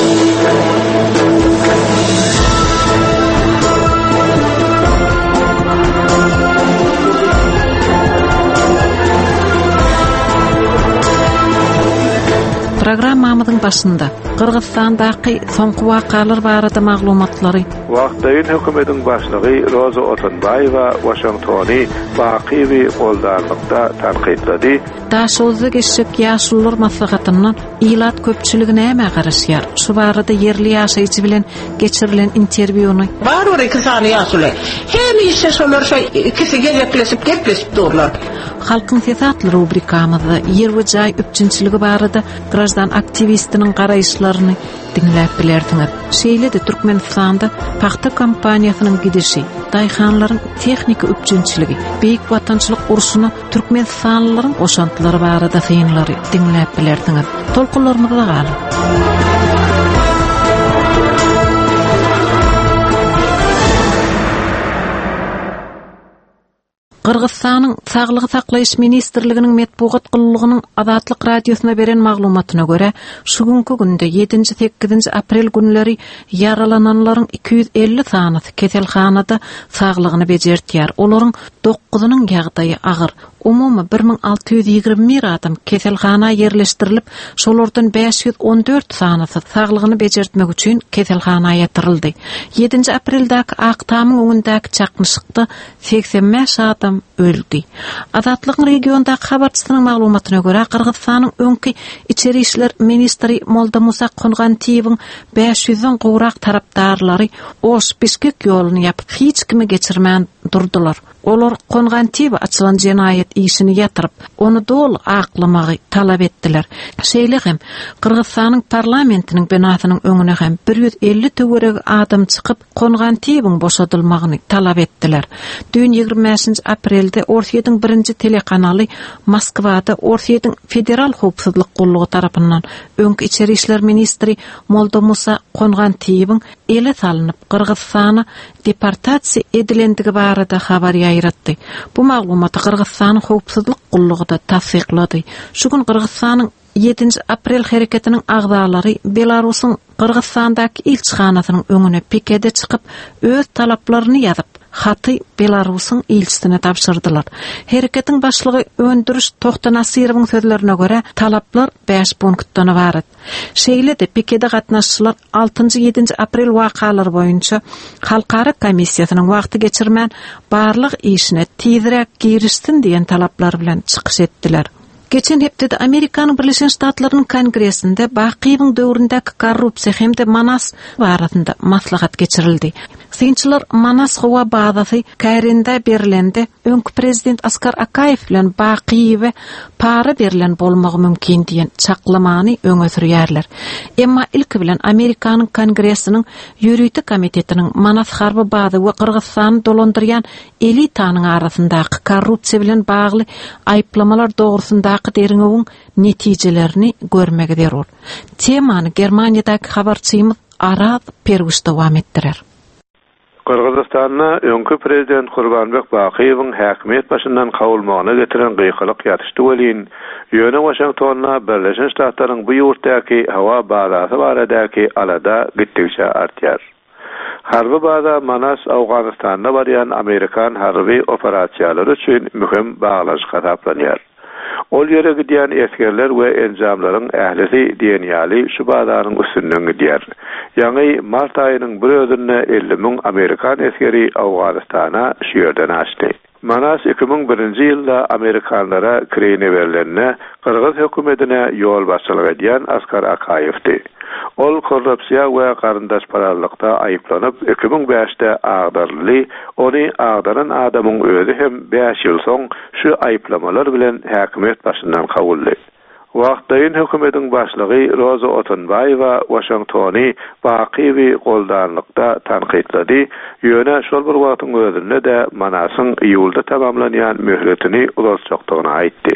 Programmamyzyň başynda Kırgızstandaky soňky wakalar barada maglumatlary, wagtdaýyn hökümetiň başlygy Roza Otunbaýewa Washingtony bakywy goldarlykda tanqidlady. Daşozy geçik ýaşullar maslahatynyň ilat köpçüligine näme garaşýar? Şu barada yerli ýaşaýjy bilen geçirilen interwýuny bar ora iki sany ýaşuly. Hem işe şolar şey ikisi gerekleşip gepleşip durlar. Halkyň sesatly rubrikamyzda yer we jaý üçinçiligi barada grajdan aktivistiniň garaýşlaryny dinläp bilerdiňiz. Şeýle de Türkmenistanda paxta kompaniýasynyň gidişi, daýhanlaryň tehnika üçinçiligi, beýik watançylyk urşuny Türkmenistanlylaryň oşantlary barada synlary dinläp bilerdiňiz. Tolkunlarymyzda galyp. Kırgızstanyň Saglygy saklaýyş ministrliginiň metbuat gullygynyň Azatlyk Radiosuna beren maglumatyna görä, şu günkü günde ýedinji sekizinji aprel günleri yaralananlaryň iki yüz elli sanysy keselhanada saglygyny bejertýär. Olaryň dokuzynyň ýagdaýy agyr. Umumy bir ming alty yüz ýygrimi bir adam keselhana yerleşdirilip, şolardan beş yüz on dört sanysy saglygyny bejertmek üçin keselhana ýatyryldy. ýedinji apreldäki Aktamyň öňündäki çakmyşykda seksen beş adam öldü. Azatlyk regiondaky habarçysynyň maglumatyna görä, Kırgızstanyň öňki içeri işler ministri Moldamusa Kongantiýewiň beş yüzden gowrak tarapdarlary Oş Bişkek ýoluny ýapyp hiç kimi geçirmän durdular. Olar Kongantiýew açylan jenaýet işini ýatyryp, onu dol aklamagy talap etdiler. Şeýle hem Kırgızstanyň parlamentiniň binasynyň öňüne hem bir yüz elli töwereg adam çykyp Kongantiýewiň boşadylmagyny talap etdiler. Dün ýygrimi beşinji aprelde Orsiýanyň birinji telekanaly Moskwada Orsiýanyň federal howpsuzlyk gullygy tarapyndan öňki içeri işler ministri Moldamusa Kongantiýewiň ele salynyp Kırgızstana deportasiýa edilendigi barada habar ýaýratdy. Bu maglumaty Kırgızstanyň howpsuzlyk gullygyda tasdiklady. Şu gün Kırgızstanyň ýedinji aprel hereketiniň agdalary Belarusyň Kırgızstandaky ilçihanasynyň öňüne pikede çykyp öz talaplaryny ýazyp haty Belarusyň ilçisine tapşyrdylar. Hereketiň başlygy Öndürüş Tohta Nasirowyň sözlerine görä, talaplar beş punktdan ibaret. Şeýle de pikede gatnaşçylar altynji ýedinji aprel wakalary boýunça halkara komissiýasynyň wagty geçirmän barlyk işine tezirek girişsin diýen talaplar bilen çykyş etdiler. Geçen hepde Amerikanyň Birleşen Ştatlarynyň Kongresinde Bakiýewiň döwründäki korrupsiýa hemde Manas barasynda maslahat geçirildi. Synçylar Manas howa bazasy Kärinde berilende öňkü prezident Askar Akaýew bilen Bakiýewe para berilen bolmagy mümkin diýen çaklamany öňe sürýärler. Emma ilki bilen Amerikanyň Kongresiniň ýürüýti komitetiniň Manas harby bazy we Kırgızstany dolandyrýan elitanyň arasyndaky korrupsiýa bilen bagly aýplamalar dogrusynda deriňewiň netijelerini görmegi derur. Temany Germaniýadaky habarçymyz Araz Perwiş dowam etdirer. Kırgızstanyň öňkü prezident Gurbanbek Bakiýewiň häkimet başyndan kawulmagyna getiren gıykylyk ýatışdy welin ýöne Washingtonna Birleşen Ştatlaryň bu ýurtdaky hawa bazasy baradaky alada gittikçe artýar. Harby baza Manas Awganystanda barýan Amerikan harby operasiýalary üçin mühim baglaş hasaplanýar. Ol ýere gidýän eskerler we enjamlaryň ählisi diýen ýaly şu bazanyň üstünden gidýär. Ýani mart aýynyň bir özüne elli miň Amerikan eskeri Awganystana şu ýerden açdy. Manas iki ming birinji ýylda Amerikanlara kirene berilenine Kırgız hökümetine ýol başçylyk edýän Askar Akaýewdi. Ol korrupsiýa we garyndaş paralykda aýyplanyp iki ming beşde agdarly, ony agdaran adamyň özü hem beş ýyl soň şu aýyplamalar bilen häkimet başyndan kawuldy. Wagtdaýyn hökümetiň başlygy Roza Otunbaýewa Washingtony bakywy goldanlykda tanqidlady. Ýöne şol bir wagtyň özünde de Manasyň ýylda tamamlanýan möhletini uzatjakdygyny aýtdy.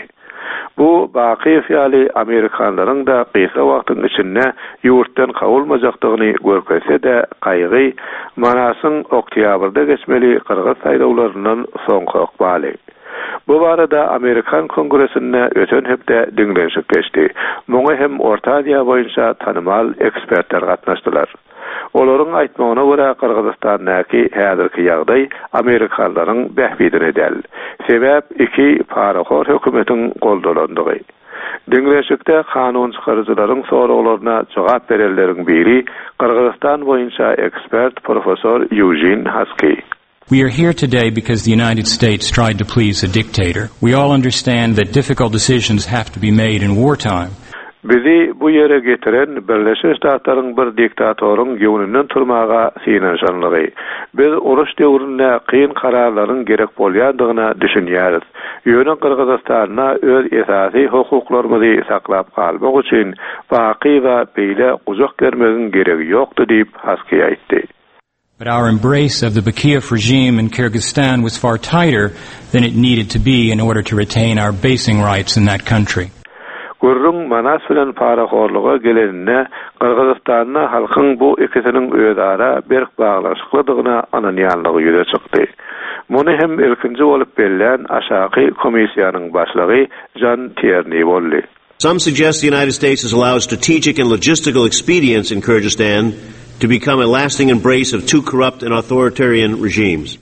Bu baqi fiyali Amerikanların da qısa wagtyň içinde ýurtdan kawulmajakdygyny görkezse de qaýgy manasyn oktýabrda geçmeli Qırgız saýlawlarynyň soňky okbaly. Bu barada Amerikan Kongresinde öten hepde diňlenşik geçdi. Muňa hem Orta Aziýa boýunça tanymal ekspertler gatnaşdylar. Olaryň aýtmagyna görä Qırgızstandaki häzirki ýagdaý Amerikanlaryň bähbidine del. Sebäp iki paraxor hökümetiň goldolandygy. Diňleşikde kanun çykarjylaryň soraglaryna jogap bereleriň biri Qırgızstan boýunça ekspert profesor Eugene Haskey. We are here today because the United States tried to please a dictator. We all understand that difficult decisions have to be made in wartime. Bizi bu yere getiren Birleşmiş Ştatlaryň bir diktatoryň ýöňünden turmaga synanşanlygy. Biz uruş döwründe kıyın kararlaryň gerek bolýandygyna düşünýäris. Ýöne Qırgızstana öz esasy hukuklarymyzy saklap kalmak üçin baqy we beýle uzak germegiň geregi ýokdy diýip Haskey aýtdy. But our embrace of the Bakiyev regime in Kyrgyzstan was far tighter than it needed to be in order to retain our basing rights in that country. Gurrun manas bilen paraxorluğa gelenine Qırgızstanyň halkyň bu ikisiniň özara berk baglaşyklydygyna ananýanlygy ýüze çykdy. Muny hem ilkinji bolup berilen aşaky komissiýanyň başlygy John Tierney boldy. Some suggest the United States has allowed strategic and logistical expedients in Kyrgyzstan to become a lasting embrace of two corrupt and authoritarian regimes.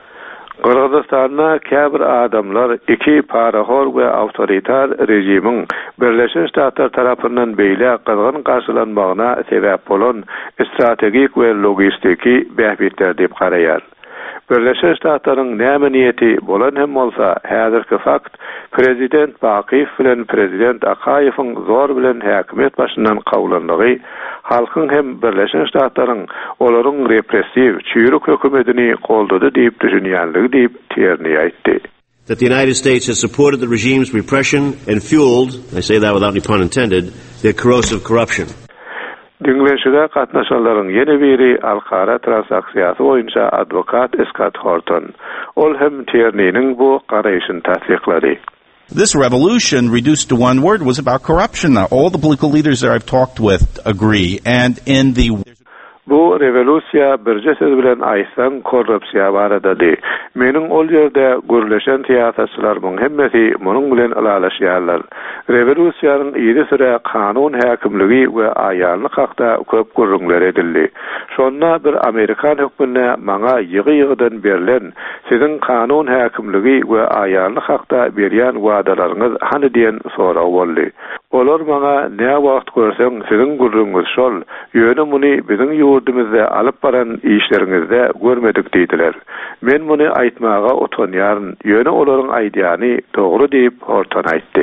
Qırgızstanda käbir adamlar iki paraxor we awtoritar rejimiň Birleşmiş Ştatlar tarapyndan beýle qızgyn garşylanmagyna sebäp bolan strategik we logistiki bähbitler diýip garaýar. Birleşmiş Ştatlaryň näme niýeti bolan hem bolsa, häzirki fakt prezident Bakiyew bilen prezident Akayewiň zor bilen häkimet başyndan kawulandygy, halkyň hem Birleşmiş Ştatlaryň olaryň repressiv, çüýrük hökümetini goldady diýip düşünýänligi diýip Tierney aýtdy. That the United States has supported the regime's repression and fueled, I say that without any pun intended, their corrosive corruption. Diňleşige gatnaşanlaryň ýene biri alkara transaksiýasy boýunça advokat Scott Horton. Ol hem Tierney'nin bu garaýyşyny tasdiklady. This revolution, reduced to one word, was about corruption. Now, all the political leaders that I've talked with agree. And in the Bu revolüsiýa birje söz bilen aýtsaň korrupsiýa baradady. Meniň ol ýerde görleşen tiýatrçylaryň hemmesi munyň bilen alalaşýarlar. Revolüsiýanyň ýeri süre kanun häkimligi we aýanlyk hakda köp gurrunlar edildi. Şonna bir Amerikan hökümine maňa ýygy-ýygydan berilen siziň kanun häkimligi we aýanlyk hakda berýän wagdalaryňyz hany diýen sorag boldy. Olar maňa näme wagt görseň siziň gurrunňyz şol, ýöne muny biziň ýurdumyzda alyp baran işleriňizde görmedik diýdiler. Men muny aýtmaga otanýaryn, ýöne olaryň aýdýany dogry diýip Horton aýtdy.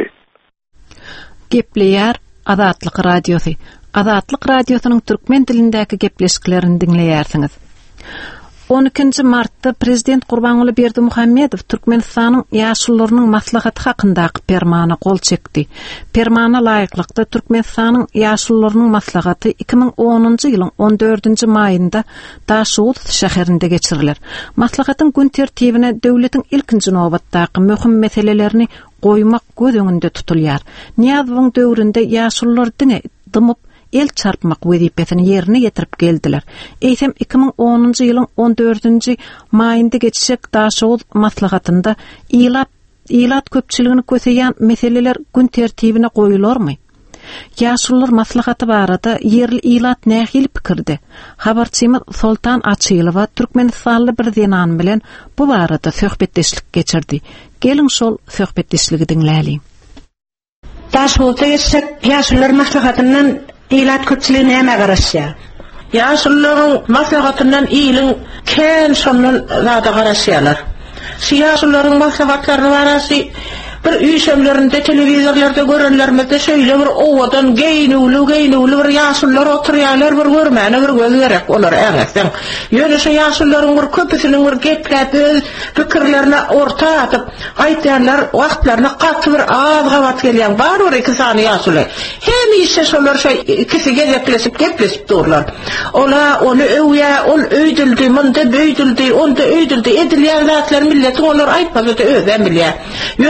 Gepleýär Azatlyk radiosu. Azatlyk radiosynyň türkmen dilindäki gepleşiklerini dinleýärsiňiz. on ikinji martda Prezident Gurbanuly Berdimuhammedow Türkmenistanyň ýaşullarynyň maslahaty hakyndaky permana gol çekdi. Permana laýyklykda Türkmenistanyň ýaşullarynyň maslahaty iki ming onunji ýylyň on dördünji maýynda Daşugut şäherinde geçiriler. Maslahatyň gün tertibine döwletiň ilkinji nowbatdaky möhüm meselelerini goýmak göz öňünde tutulýar. Niýazowyň döwründe ýaşullar dine dymyp el çarpmak wezipesini ýerine getirip geldiler. Eýsem iki ming onunji ýylyň on dördünji maýynda geçişek Daşugut maslahatynda ýylap ýylat köpçiligini köseýän meseleler gün tertibine goýularmy? Ýaşullar maslahaty barada ýerli ýylat nähili pikirdi. Habarçymyz Sultan Açylowa Türkmenistanly bir zenan bilen bu barada söhbetdeşlik geçirdi. Gelin şol söhbetdeşligi dinläli. Daşugutda geçsek ýaşullar maslahatyndan ýylat köpçiligi näme garaşýar? Ýaşullaryň maslahatyndan ýylyň kän şondan zada garaşýarlar. Ýaşullaryň maslahatlaryny barasy bir üýşemlerinde telewizorlarda görenlermizde şöyle bir owadan geýnüli geýnüli bir ýaşullar oturýarlar, bir görmäne bir göz gerek olar ägäsden. Ýöne şu ýaşullaryň bir köpüsiniň bir gepläp pikirlerini orta atyp aýtýarlar, wagtlaryna gaty bir az gabat gelýän bar bir iki sany ýaşullar. Hem ise şolar şo ikisi gezekleşip gepleşip durlar. Ola onu öwýä, ol öýdildi, munda böýdildi, onda öýdildi, edilýän zatlar milleti olar aýtmasa da özem bilýär. Ýöne şolar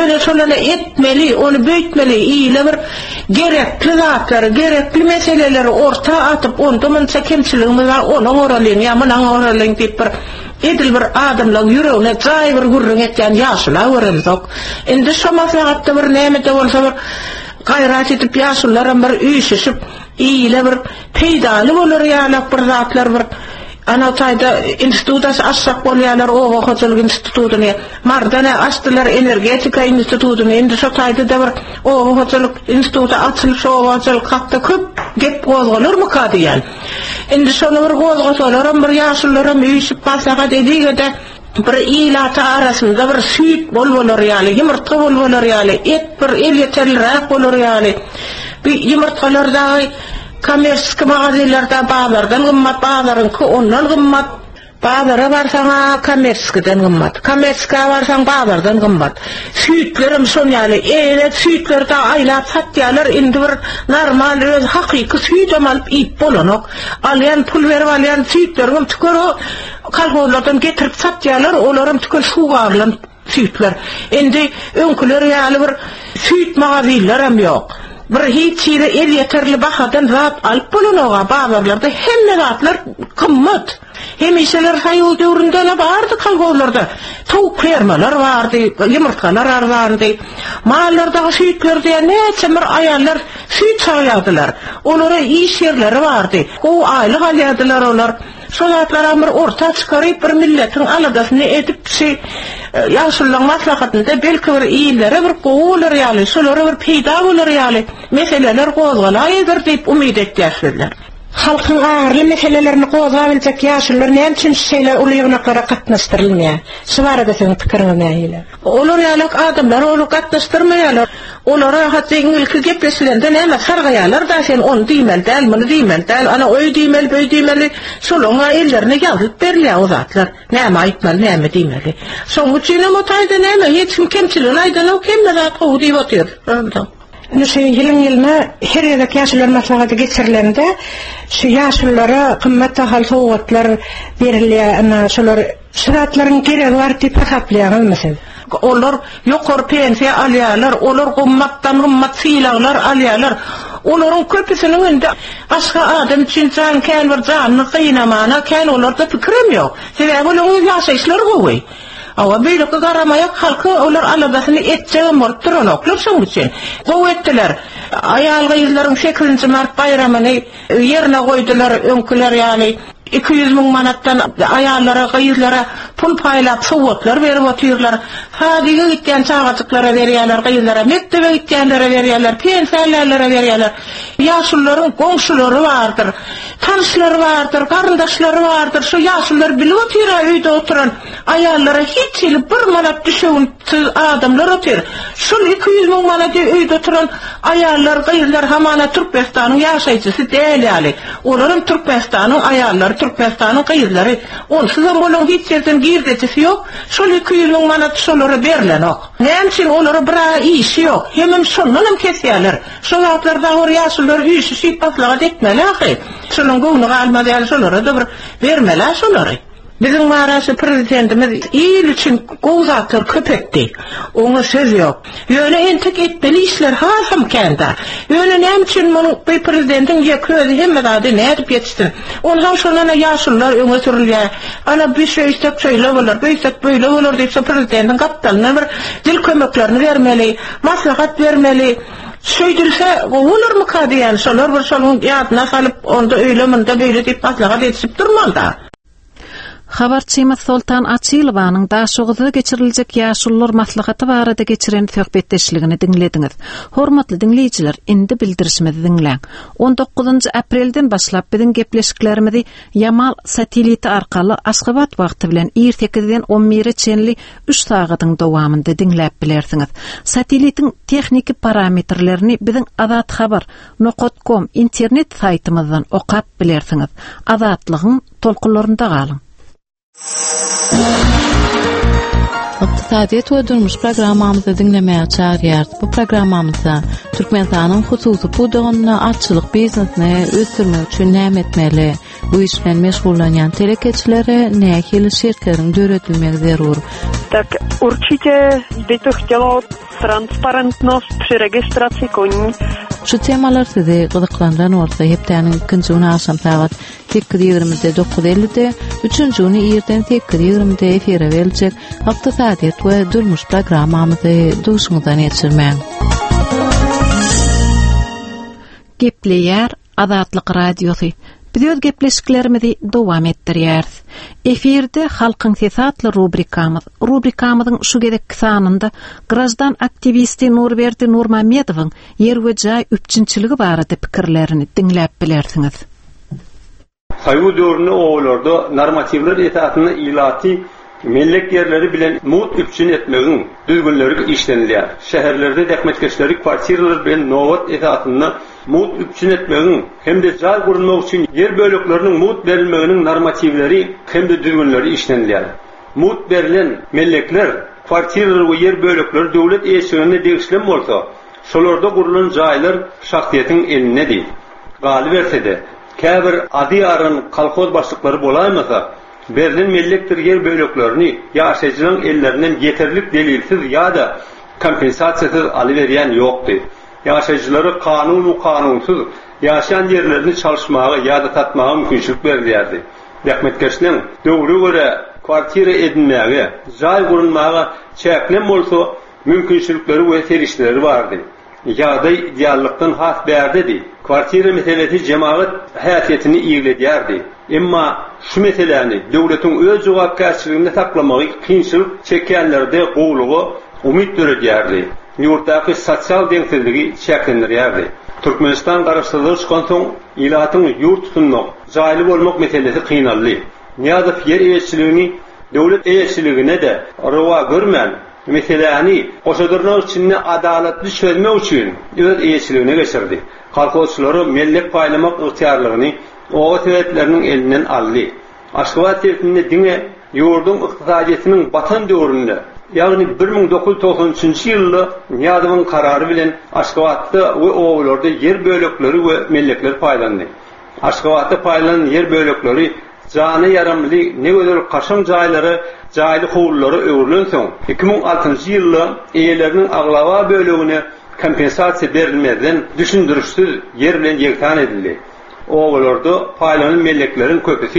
da etmeli, onu büyütmeli, iyiyle bir gerekli zatları, gerekli meseleleri orta atıp, onda mınsa kemçiliğimiz var, onu oralıyın, ya mınan oralıyın deyip bir edil bir adamla yüreğine zay bir gurrun etken yaşıla uğrıldık. Indi şu maslahatta bir nemete olsa bir gayrat edip yaşlıların bir üyüşüşüp, iyiyle bir peydalı olur yalak bir zatlar bir ana tayda institutas assak bolýarlar owa hoçuluk institutuny mardana açdylar energetika institutuny indi şu tayda da bir owa hoçuluk institutu açylyş owa hoçuluk hakda köp gep gozgolurmy kadiýan indi şonu bir gozgosalar bir ýaşyllaram üýşüp basaga dediğinde bir ilata arasında bir süýt bolbolar ýaly ýumurtga bolbolar ýaly et bir el yeterliräk bolar ýaly bir ýumurtgalarda Kamersk mağazalarda bağlardan gımmat bağların ki ondan gımmat bağlara varsan Kamersk'den gımmat Kamersk'a varsan bağlardan gımmat sütlerim son yani eyle sütler de aylat satyalar indi bir normal öz hakiki süt amalıp ip bolonok alyan pul verip alyan sütlerim tükür o kalhollardan getirip satyalar olarım tükür suğarlan sütler indi önküler yani bir süt mağazillaram yok bir hiç yere el yeterli bahadan zat alıp bulunoga bağlarlarda hem zatlar kımmat hem işler hayal dövründe vardı kalgollarda tavuk vermeler vardı yumurtkalar vardı mallarda sütler diye ne çamur ayarlar süt sağladılar onlara iş yerleri vardı o aylık alyadılar onlar Şolatlar amır orta çıkarıp bir milletin aladasını edip şey yaşlılan maslakatında belki bir iyilere bir qoğulur yali, şolara bir peyda olur yali, meseleler qoğulgalayıdır deyip umid ettiler. Halkın ağırlı meselelerini qoğulabilecek yaşlılar ne için şeyler uluyğunaklara katnaştırılmaya? Sıvara da senin tıkırını neyle? Olur yalak adamlar onu katnaştırmayalar. Onlara hatta ilki geplesilende neyme sargayalar da sen onu diymel del, bunu diymel del, ana oy diymel, böy diymeli, soluna ellerine yazıp berliya o zatlar. Neyme ayıtmel, neyme diymeli. Son uçuyla mutayda neyme, hiç kim kemçilin aydan o kemle zat qoğu deyip atıyor. Şu yılın yılına her yerdeki yaşlılar maslahatı geçirilerinde şu yaşlılara kımmet hal soğutlar veriliyor, şular sıratların gereği var deyip hesaplayan mesela. Olur yokor pensiya alyalar, olur gummattan gummat silahlar alyalar. Onların köpüsünün önünde başka adam için can kan bir canını kıynamana kan onlarda fikrim yok. Sebebi onun yaşayışları koy. Ama böyle karamaya halkı onlar aladasını etçeğe mortturan oklar şun için. Kuvvettiler. Ayal gıyızların sekizinci Mart bayramını yerine koydular önküler yani. iki yüz ming manattan ayallara, gıyızlara pul paylap soğutlar verip otuyorlar. Hadiye gittiyen çağatıklara veriyorlar, gıyızlara, mektebe gittiyenlere veriyorlar, pensiyalarlara veriyorlar. Yaşlıların komşuları vardır, tanışları vardır, karındaşları vardır. Şu yaşlılar bile otuyor, uyda oturan ayallara hiç ili bir manat düşün adamlar otuyor. Şu iki yüz ming manat uyda oturan ayallar, gıyızlar hamana Türkmenistan'ın yaşayıcısı değil yani. Onların Türkmenistan'ın ayalları Türkmenistan'ın kıyızları. Onsuz onun hiç yerden girdetisi yok. Şöyle iki yüz ming manat şoları verilen o. Nem için onlara bırağı işi yok. Hemen sonunum kesiyorlar. Şu zatlarda or yaşlılar işi şiit baslağa etmeler ki. Şunun gönlü almadı yani şoları da vermeler şoları. Bizim mağarası prezidentimiz iyil için kovzatır köpekti. Onu söz yok. Yöne entek etmeli işler hasam kendi. Yöne nem için bunu bir prezidentin yeközü hem adı ne edip yetiştin. Ondan sonra yaşlılar öne sürülüyor. Ana bir şey istek şöyle olur, bir istek böyle olur deyip prezidentin kaptalına bir dil kömeklerini vermeli, maslahat vermeli. Söydülse olur mu kadiyen? Solar bir solun yadına salıp onda öyle mında böyle deyip maslahat etip durmalı. Habarçymyz Sultan Açylowanyň daşygyda geçiriljek ýaşullar maslahaty barada geçiren söhbetdeşligini diňlediňiz. Hormatly dinleýijiler, indi bildirişimizi diňläň. on dokuzunçy aprelden başlap biziň gepleşiklerimizi Yamal sateliti arkaly Aşgabat wagty bilen sekizden on bire çenli üç sagatyň dowamında diňläp bilersiňiz. Satelitiň texniki parametrlerini biziň azat habar nokta com internet saytymyzdan okap bilersiňiz. Azatlygyň tolkunlarynda galyň. İktisadiyet we durmuş programmamyzda dinlemeye çağırýar. Bu programmamyzda Türkmenistanyň hususy pudugyna atçylyk biznesine ösdürmek üçin näme etmeli? Bu iş bilen meşgullanýan telekeçilere nähili şertleriň döretilmegi zarur. Tak určitě by to chtělo transparentnost při registraci koní. Şu temalar sizi gyzyklandan bolsa hepdäniň ikinji güni akşam saat sekiz ýigrimide dokuz ellide, üçünji güni ýerden sekiz ýigrimide efire berilýek. Iktisadiyet we durmuş programmamyzy duşuňyzdan geçirmäň. Gepleýär Azatlyk Radiosu. Biz öz gepleşiklerimizi dowam etdirýäris. Efirde halkyň sesatly rubrikamyz. Rubrikamyzyň şu gedek sanynda grajdan aktivisti Nurberdi Nurmamedowyň ýer we jaý üçinçiligi barada pikirlerini dinläp bilersiňiz. Haýwy döwründe oğullarda normativler etatyny ilati mellek yerleri bilen mut üçin etmegiň düzgünleri işlenilýär. Şäherlerde däkmetkeşleri kwartiralar bilen nowat etatyny mut üçin etmegiň hemde jaý gurulmak üçin yer bölekleriniň mut berilmeginiň normativleri hemde düzgünleri işlenilýär. Mut berilen mellekler kwartiralar we yer bölekleri döwlet eşigine degişlen bolsa, şolarda gurulan jaýlar şahsiýetiň eline değil. Galyp etse-de käbir ady aryn kolhoz başlyklary bolaýmasa, berilen mellekler yer böleklerini ýaşaýjylaryň ellerinden yeterlik delilsiz ýa-da kompensasiýasy alyberýän ýokdy. Ýaşaýjylary kanun we kanunsyz ýaşaýan ýerlerini çalyşmagy ýa-da tatmagy mümkinçilik berilýärdi. Däkmetkeşliň döwre göre kwartira edinmäge, jaý gurulmagy çäklen bolsa, mümkinçilikleri we terişleri bardy. Ýa-da ideallykdan has bärdidi. Kwartira meselesi jemaat haýatyny ýigledýärdi. Emma şu meseleni döwletiň öz jogapkärçiliginde saklamagy kynçylyk çekýänlerde gowlugy umyt döredýärdi. Ýurtdaky sosial deňsizligi çäklendirýärdi. Türkmenistan garaşdyrlygy çykan soň ilatyň ýurt tutunyň jaýly bolmak meselesi kynaldy. Niýazow ýer eýetçiligini döwlet eýetçiligine de rawa görmän meseleni goşadyrnak üçin adaletli çözmek üçin öz eýetçiligine geçirdi. Kolhozçylary mellek paýlamak ygtyarlygyny o sebeplerinin elinden aldı. Aşgabat tertibinde diňe ýurdun ykdysadysynyň batan döwründe, ýagny bir ming dokuz yüz doksan üçinji ýylda Niýazowyň karary bilen Aşgabatda we owalarda yer bölekleri we mellekler paýlandy. Aşgabatda paýlanan yer bölekleri jany yaramly negöder kaşyň jaýlary, jaýly howlullary öwrülen soň iki ming altynjy ýylda eýeleriniň aglaba bölegine kompensasiýa berilmeden düşündürüşsiz yer bilen ýektan edildi. Oğullarda paýlanan melleklerin köpüsi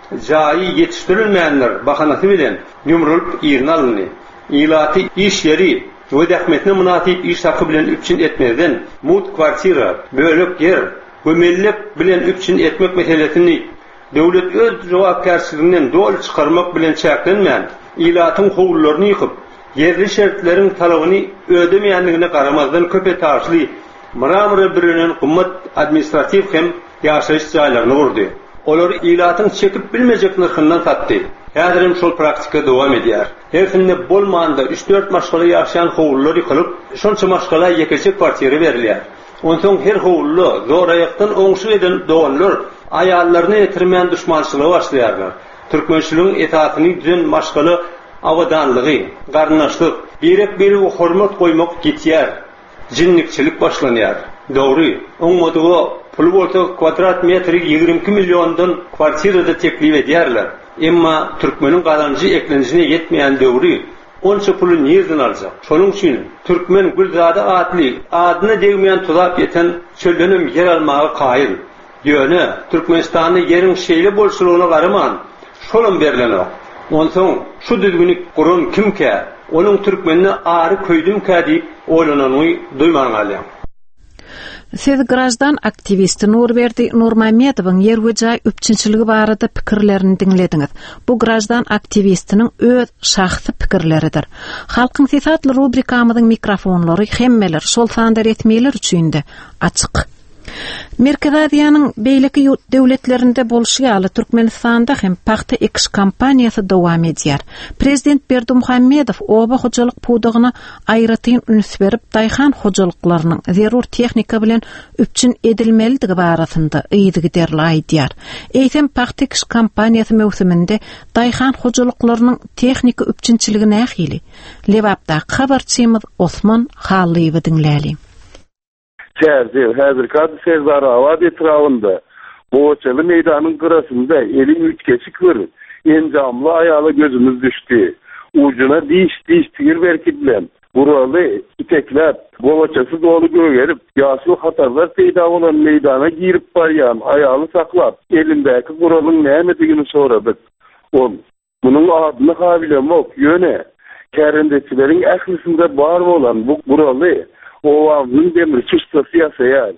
jaý ýetişdirilmeýänler bahanasy bilen ýumrulyp ýerine alındy. Ilati iş ýeri we däkmetine munasip iş haky bilen üçin etmeden mut kwartira, bölek yer we mellek bilen üçin etmek meselesini döwlet öz jogapkärçiliginden dol çykarmak bilen çäklenmän ilatyň howlullaryny ýykyp yerli şertleriň talabyny ödemeýänligine garamazdan köpe taşly Mıramıra birinin gymmat administrativ hem ýaşaýyş jaýlaryny gurdy. Olar ilatyň çekip bilmejek narhyndan satdy. Häzirim şol praktika dowam edýär. Herfinde bolmanda üç dört maşgala ýaşaýan howlular ýykylyp, şonça maşgala ýekeci kwartira berilýär. Onsoň her howlu zoraýakdan oňşy eden doganlar aýallaryny etirmän düşmançylygy başlaýarlar. Türkmençiligiň etatyny düzen maşgala awadanlygy, garnaşlyk, berek beri we hormat goýmak gitýär. Jinnikçilik başlanýar. Dogry, oňmadygy pul bolsa kvadrat metri ýigirmi iki milliondan kwartirada teklip edýärler. Emma türkmeniň gazanjy eklenjine ýetmeýän döwri onça puly nerden aljak? Şonuň üçin türkmen Gülzada atly adyna degmeýän tuzap ýeten çöldenim yer almagy kaýyl. Ýöne Türkmenistanyň ýeriň şeýle bolşulugyna garaman şolum berilenok. Onsoň şu düzgünlik gurun kimke? Onun türkmenine ağrı köydüm ka diýip oýlananyny duýman galýar. Siz grajdan aktivisti Nurberdi Nurmamedowyň ýer we jaý üçinçiligi barada pikirlerini dinlediňiz. Bu grajdan aktivistiniň öz şahsy pikirleridir. Halkyň sesatly rubrikamyzyň mikrofonlary hemmeler şol sandar etmeýler üçin de açyk. Merkez Aziýanyň beýleki döwletlerinde bolşýaly Türkmenistanda hem paxta ekiş kampaniýasy dowam edýär. Prezident Berdimuhammedow oba hojalyk pudugyny aýratyn üns berip daýhan hojalyklarynyň zerur tehnika bilen üpçün edilmeligi barasynda ýygy derli aýdýar. Eýsem paxta ekiş kampaniýasy mewsüminde daýhan hojalyklarynyň tehnika üpçünçiligi nähili? Lewapda habarçymyz Osman Hallyýewy dinläli. Çerzi, häzir kad Serdar Awad etrafında Boğaçalı meydanın kırasında elin üç geçik var. Encamlı ayalı gözümüz düştü. Ucuna diş diş tigir berkitlen. Buralı iteklep, Boğaçası dolu göğerip, yasıl hatarlar peyda olan meydana girip baryan, ayalı saklap, elindeki kuralın nehmedigini soradık. On, bunun adını havilem yok, yöne. Kerindeçilerin ehlisinde bağır olan bu buralı, Ovamın demir çıstası yasayar.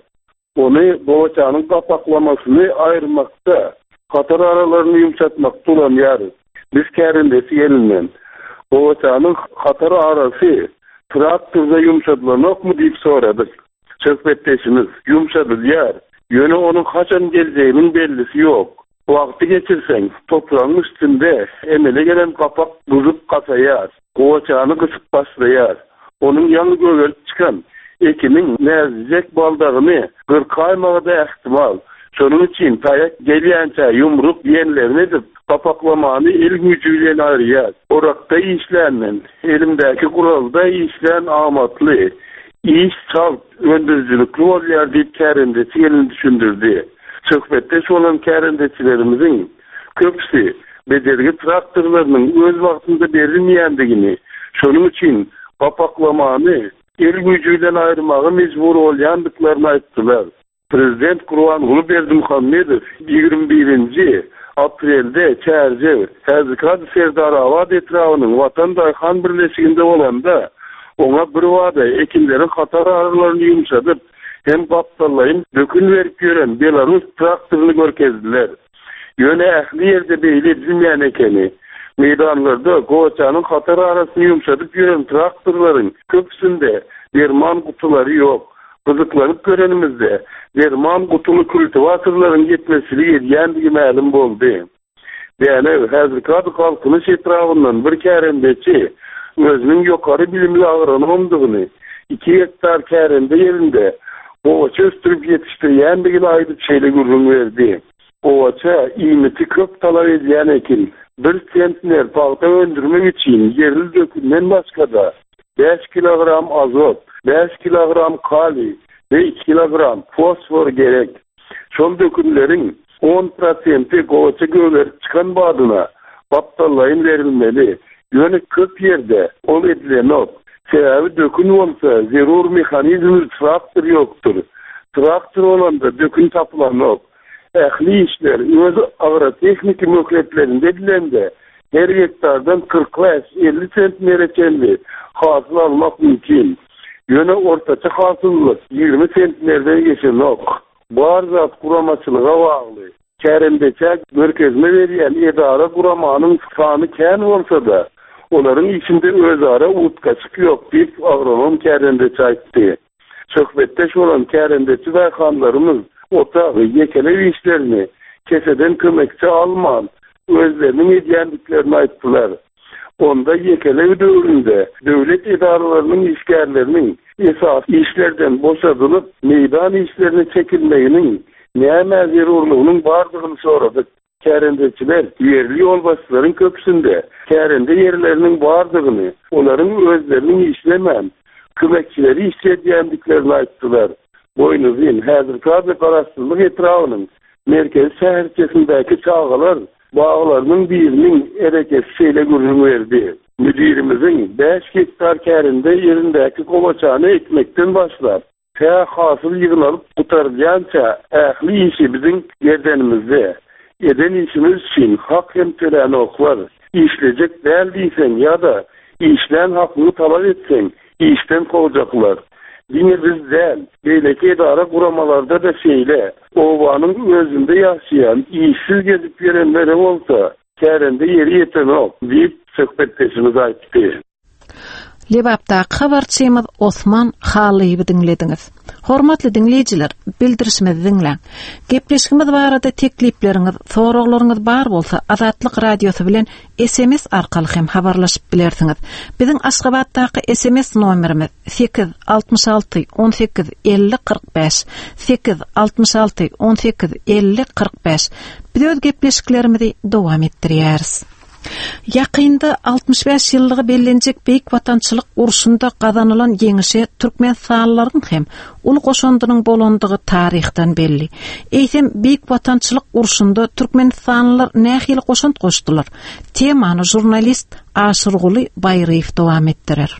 Onu Boğaçanın kapaklamasını ayırmakta, katar aralarını yumuşatmak tulanıyar. Biz kerindesi elinden. Boğaçanın katar arası traktörde yumuşatılanok mu deyip soradık. Söhbetteşimiz yumuşatılıyar. Yönü onun kaçan geleceğinin bellisi yok. Vakti geçirsen toprağın üstünde emele gelen kapak buzup kasayar. Boğaçanı kısıp başlayar. Onun yanı göğer çıkan ekinin nezcek baldağını kırkaymağı da ihtimal. Şunun için tayak geliyence yumruk yenlerini edip kapaklamanı el gücüyle arayar. Orakta işlerinin elimdeki kuralda işleyen amatlı, iş çal öndürücülüklü oluyor deyip kerindesi elini düşündürdü. Söhbetteş olan kerindeçilerimizin köpüsü becergi traktörlerinin öz vaktinde verilmeyendigini, şunun için kapaklamanı el gücüyle ayırmağı mecbur olayandıklarını ayttılar. Prezident Kurban Berdimuhammedow yigirme birinci aprelde Çerjev, Häzirkad Serdar Awad etrafının Vatan Daýhan birleşiginde olanda ona bir wada ekinlerin hatar aralarını yumuşatıp hem baptalayın dökün verip gören Belarus traktörünü görkezdiler. Yöne ähli yerde beýle edilmeýän ekeni, meydanlarda Goçanın hatar arasını yumuşatıp gören traktörlerin köpüsünde derman kutuları yok. Kızıklanıp görenimizde derman kutulu kultivatörlerin yetmesiliği ediyendigi ma'lum boldu. Yani Häzirkad halkynyş etrafından bir kärendeçi özünün ýokary bilimli agronomdygyny iki hektar kärende yerinde Boğaça östürüp yetiştirýändigini aýdyp şeýle gürrün berdi. Boğaça iýmiti köp talap edýän ekin bir centner paýda öndürmek için yerli dökünden başga da beş kilogram azot, beş kilogram kali ve iki kilogram fosfor gerek. Şol dökümlerin on prosenti Goça göğler çıkan badyna baptalayın verilmeli. Yönü köp yerde ol edilen ok. Sebebi dökün olsa zerur mekanizmi traktör yoktur. Traktör olanda dökün tapılan ok. Ähli işler öz agrotexnik mökletlerinde edilende her hektardan kırk elli centner ekenli hasıl almak mümkün. Yöne ortaça hasıllık yirmi centnerden geçen ok. Bar zat kuramaçılığa bağlı. Kärendечä merkezme berýän edara kuramanın sany kän bolsa da onların içinde özara utkaçyk yok deyip agronom kärendечä aýtdy. Söhbetdeş olan kärendечi daýhanlarymız otağı yekele işlerini keseden kömekçi alman özlerinin edýändiklerini aýtdylar. Onda yekele döwründe döwlet idaralarının işgärlerinin esas işlerden boşadylyp meydan işlerine çekilmeginin näme zerurlugynyň bardygyny soradyk. Kärendeçiler yerli ýolbaşçylaryň köpüsinde kärende yerleriniň bardygyny, olaryň özleriniň işlemän kömekçileri işledýändiklerini aýtdylar. Boýnuzyn Häzirkad garaşdyrlyk etrafynyň merkez şäherçesindäki çağalar bağlarynyň biriniň erekesi şeýle gürrün berdi. Müdirimiziň beş hektar kärinde yerindäki Goçany ekmekden başlar. Täze hasıl ýygylaryp gutarylýança ähli işi biziň yerdenimizde. Eden işimiz için hak hem tölen oklar. İşleyecek däl diýsen ya da işlen hakyny talap etsen işten kovjaklar. Dine biz däl, beýleki edara kuramalarda da şeýle. Owanyň özünde ýaşaýan, işsiz gezip ýörenleri bolsa, kärende ýeri ýeten ok diýip söhbetdeşimiz aýtdy. Lebapda habarçymyz Osman Halyby dinlediňiz. Hormatly dinleýijiler, bildirişimizi dinleň. Gepleşigimiz barada teklipleriňiz, soraglaryňyz bar bolsa, Azatlyk radiosu bilen S M S arkaly hem habarlaşyp bilersiňiz. Biziň Aşgabatdaky S M S nomerimiz sekiz altmış altı on sekiz elli kırk beş sekiz altmış altı on sekiz elli kırk beş. Biz öz gepleşiklerimizi dowam etdirýäris. Yakında altmış beş ýyllygy bellenjek beýik watançylyk uruşunda gazanylan ýeňişe türkmen sanlaryň hem ul goşondynyň bolandygy taryhdan belli. Eýsem beýik watançylyk uruşunda türkmen sanlar nähili goşont goşdular. Temany jurnalist Aşyrguly Bayraýew dowam etdirer.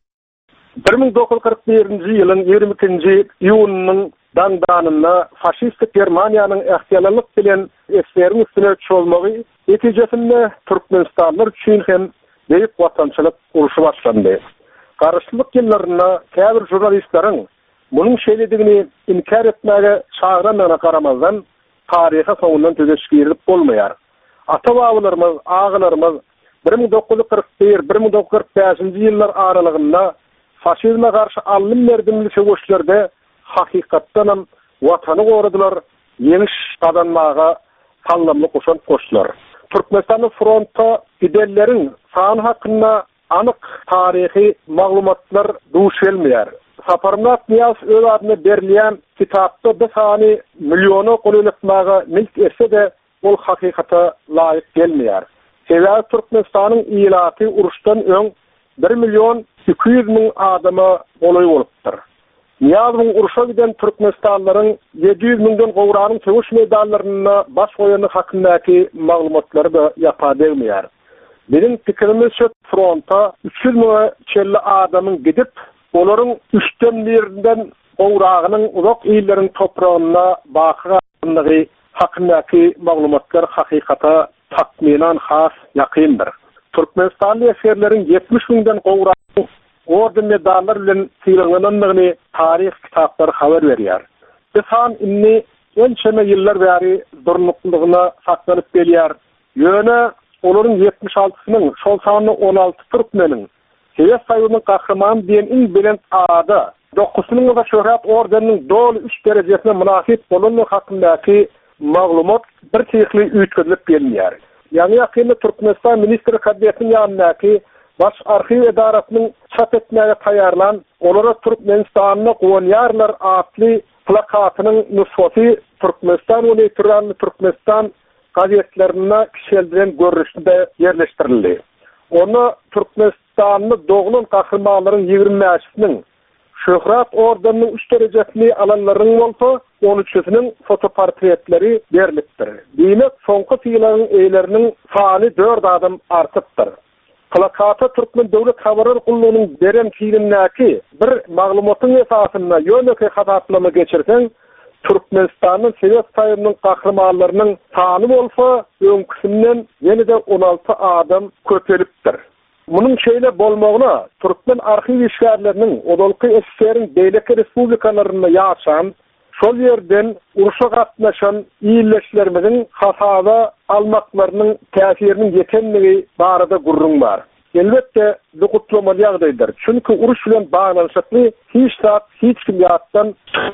bir ming dokuz yüz kırk birinji ýylyň ýigirme ikinji iýunynyň dandanynda faşistik Germaniýanyň ähtiýarlyk bilen eslerin üstüne çolmagy netijesinde Türkmenistanlar üçin hem beýik watançylyk uruşy başlandy. Garaşlyk ýyllarynda käbir jurnalistleriň munyň şeýledigini inkar etmäge çağıranlygyna garamazdan taryha soňundan tögeşgirip bolmaýar. Ata-babalarymyz, agalarymyz bir ming dokuz yüz kırk bir bir ming dokuz yüz kırk beşinji ýyllar aralygynda faşizme garşy alym merdimli söwüşlerde hakykatdan hem watany goradylar, ýeňiş kazanmaga tanlamly goşan goşdular. Türkmenistanyň frontda giderleriň sany hakynda anyk taryhy maglumatlar duş gelmeýär. Saparnat Niyaz öz adyna berilýän kitapda bir sany milyona goýulmaga milk etse de ol hakykata laýyk gelmeýär. Sebäbi Türkmenistanyň ýylaty uruşdan öň bir milyon iki yüz ming adama goly bolupdyr. Niyazlyň uruşa giden Türkmenistanlaryň yedi yüz mingden gowranyň söwüş meýdanlaryna baş goýany hakyndaky maglumatlary da ýapa bermeýär. Benim pikirimizçe fronta üç yüz ming çelli adamyň gidip, olaryň üçden birinden gowragynyň uzak ýerleriň topragyna bakyganlygy hakyndaky maglumatlar hakykata takminan has ýakyndyr. Türkmenistanly eserleriň yetmiş mingden gowranyň ordu medallar bilen syýlananyny taryh kitaplary habar berýär. Besan inni ençeme ýyllar bäri durnuklygyna saklanyp gelýär. Ýöne olaryň yetmiş altysynyň şol sany on alty türkmeniň Heyes saýynyň gahrman diýen iň bilen ada dokusynyň da şöhret ordenyň dol üç derejesine münasip bolanly hakyndaky maglumat bir çeşitli üýtgürilip gelýär. Ýani ýakynda Türkmenistan ministri kabinetiniň ýanyndaky baş arxiv edaratynyň çap etmäge taýarlan, olara Türkmenistanyň goňýarlar atly plakatynyň nusxasy Türkmenistan we Türkmen Türkmenistan gazetlerine kişilendiren görünüşünde yerleştirildi. Onu Türkmenistanyň doglan gahrmanlaryň ýigirme beşiniň şöhret ordenyň üç derejesini alanlaryň bolsa, on üçüniň fotoportretleri berilipdir. Diýmek, soňky ýyllaryň eýleriniň sany dört adam artypdyr. Plakata Türkmen Döwlet Habarlar Gullugynyň beren kiýilimnäki bir maglumatyň esasynda ýöneki hatatlama geçirsen, Türkmenistanyň Sowet Soýunynyň gahrmanlarynyň sany bolsa, öňküsinden ýene-de on alty adam köpelipdir. Munyň şeýle bolmagyna Türkmen arxiv işgärleriniň odalky eserleriň beýleki respublikalaryna ýaşan, şol ýerden uruşa gatnaşan ýyleşlerimiň hasaba almaklarynyň täsiriniň ýetenligi barada gurrun bar. Elbetde bu gutlamaly ýagdaýdyr. Çünki uruş bilen baglanyşykly hiç zat hiç kim ýatdan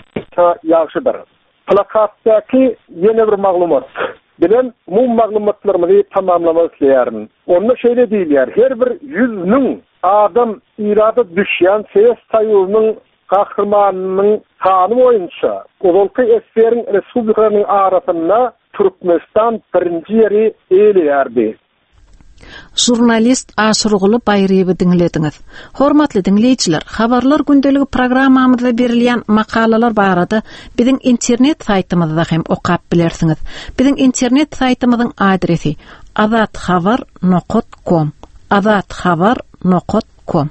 ýagşydyr. Plakatdaky ýene bir maglumat bilen bu maglumatlarymyzy tamamlamak isleýärin. Onda şeýle diýilýär, her bir yüzüň adam irada düşýän Sowet Soýunynyň gahrmanynyň sany boýunça Odolky eseriň respublikalarynyň arasynda Türkmenistan birinji ýeri eýleýärdi. Jurnalist Aşyrguly Bayraýew dinlediňiz. Hormatly dinleýijiler, Habarlar gündeligi programmamyzda berilýän makalalar barada biziň internet saýtymyzda hem okap bilersiňiz. Biziň internet saýtymyzyň adresi azathabar nokta com azathabar nokta com.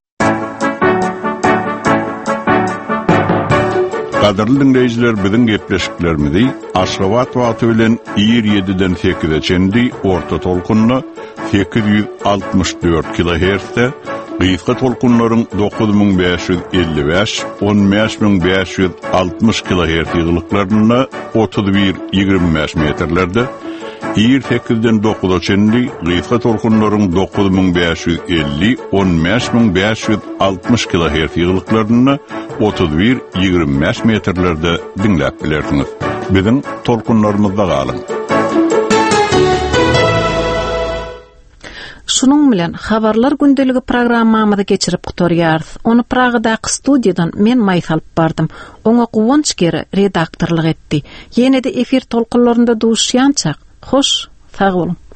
Gaderli dinleyijiler, biziň gepleşiklerimizi Aşgabat wagty bilen ýygydan sekize çendi orta tolkunna sekiz yüz altmış dört kilohertzde, gysga tolkunlaryň dokuz ming beş yüz elli beş on beş ming beş yüz altmış kilohertz ýygylyklarynda otuz bir ýygrime beş metrlerde, yigirme sekizden dokuza çenli gıysa tolkunların dokuz bin beş yüz elli on beş bin beş yüz altmış kilohertz yığılıklarını otuz bir yigirme beş metrlerde dinläp bilersiniz. Bizim tolkunlarımızda kalın. Şunun bilen habarlar gündeligi programmamyzy geçirip gutorýarys. Onu Pragadaky studiýadan men maýsalyp bardym. Oňa gowunç geri redaktorlyk etdi. Ýene-de efir tolkunlarynda duşýançak. Hoş, sag bolun.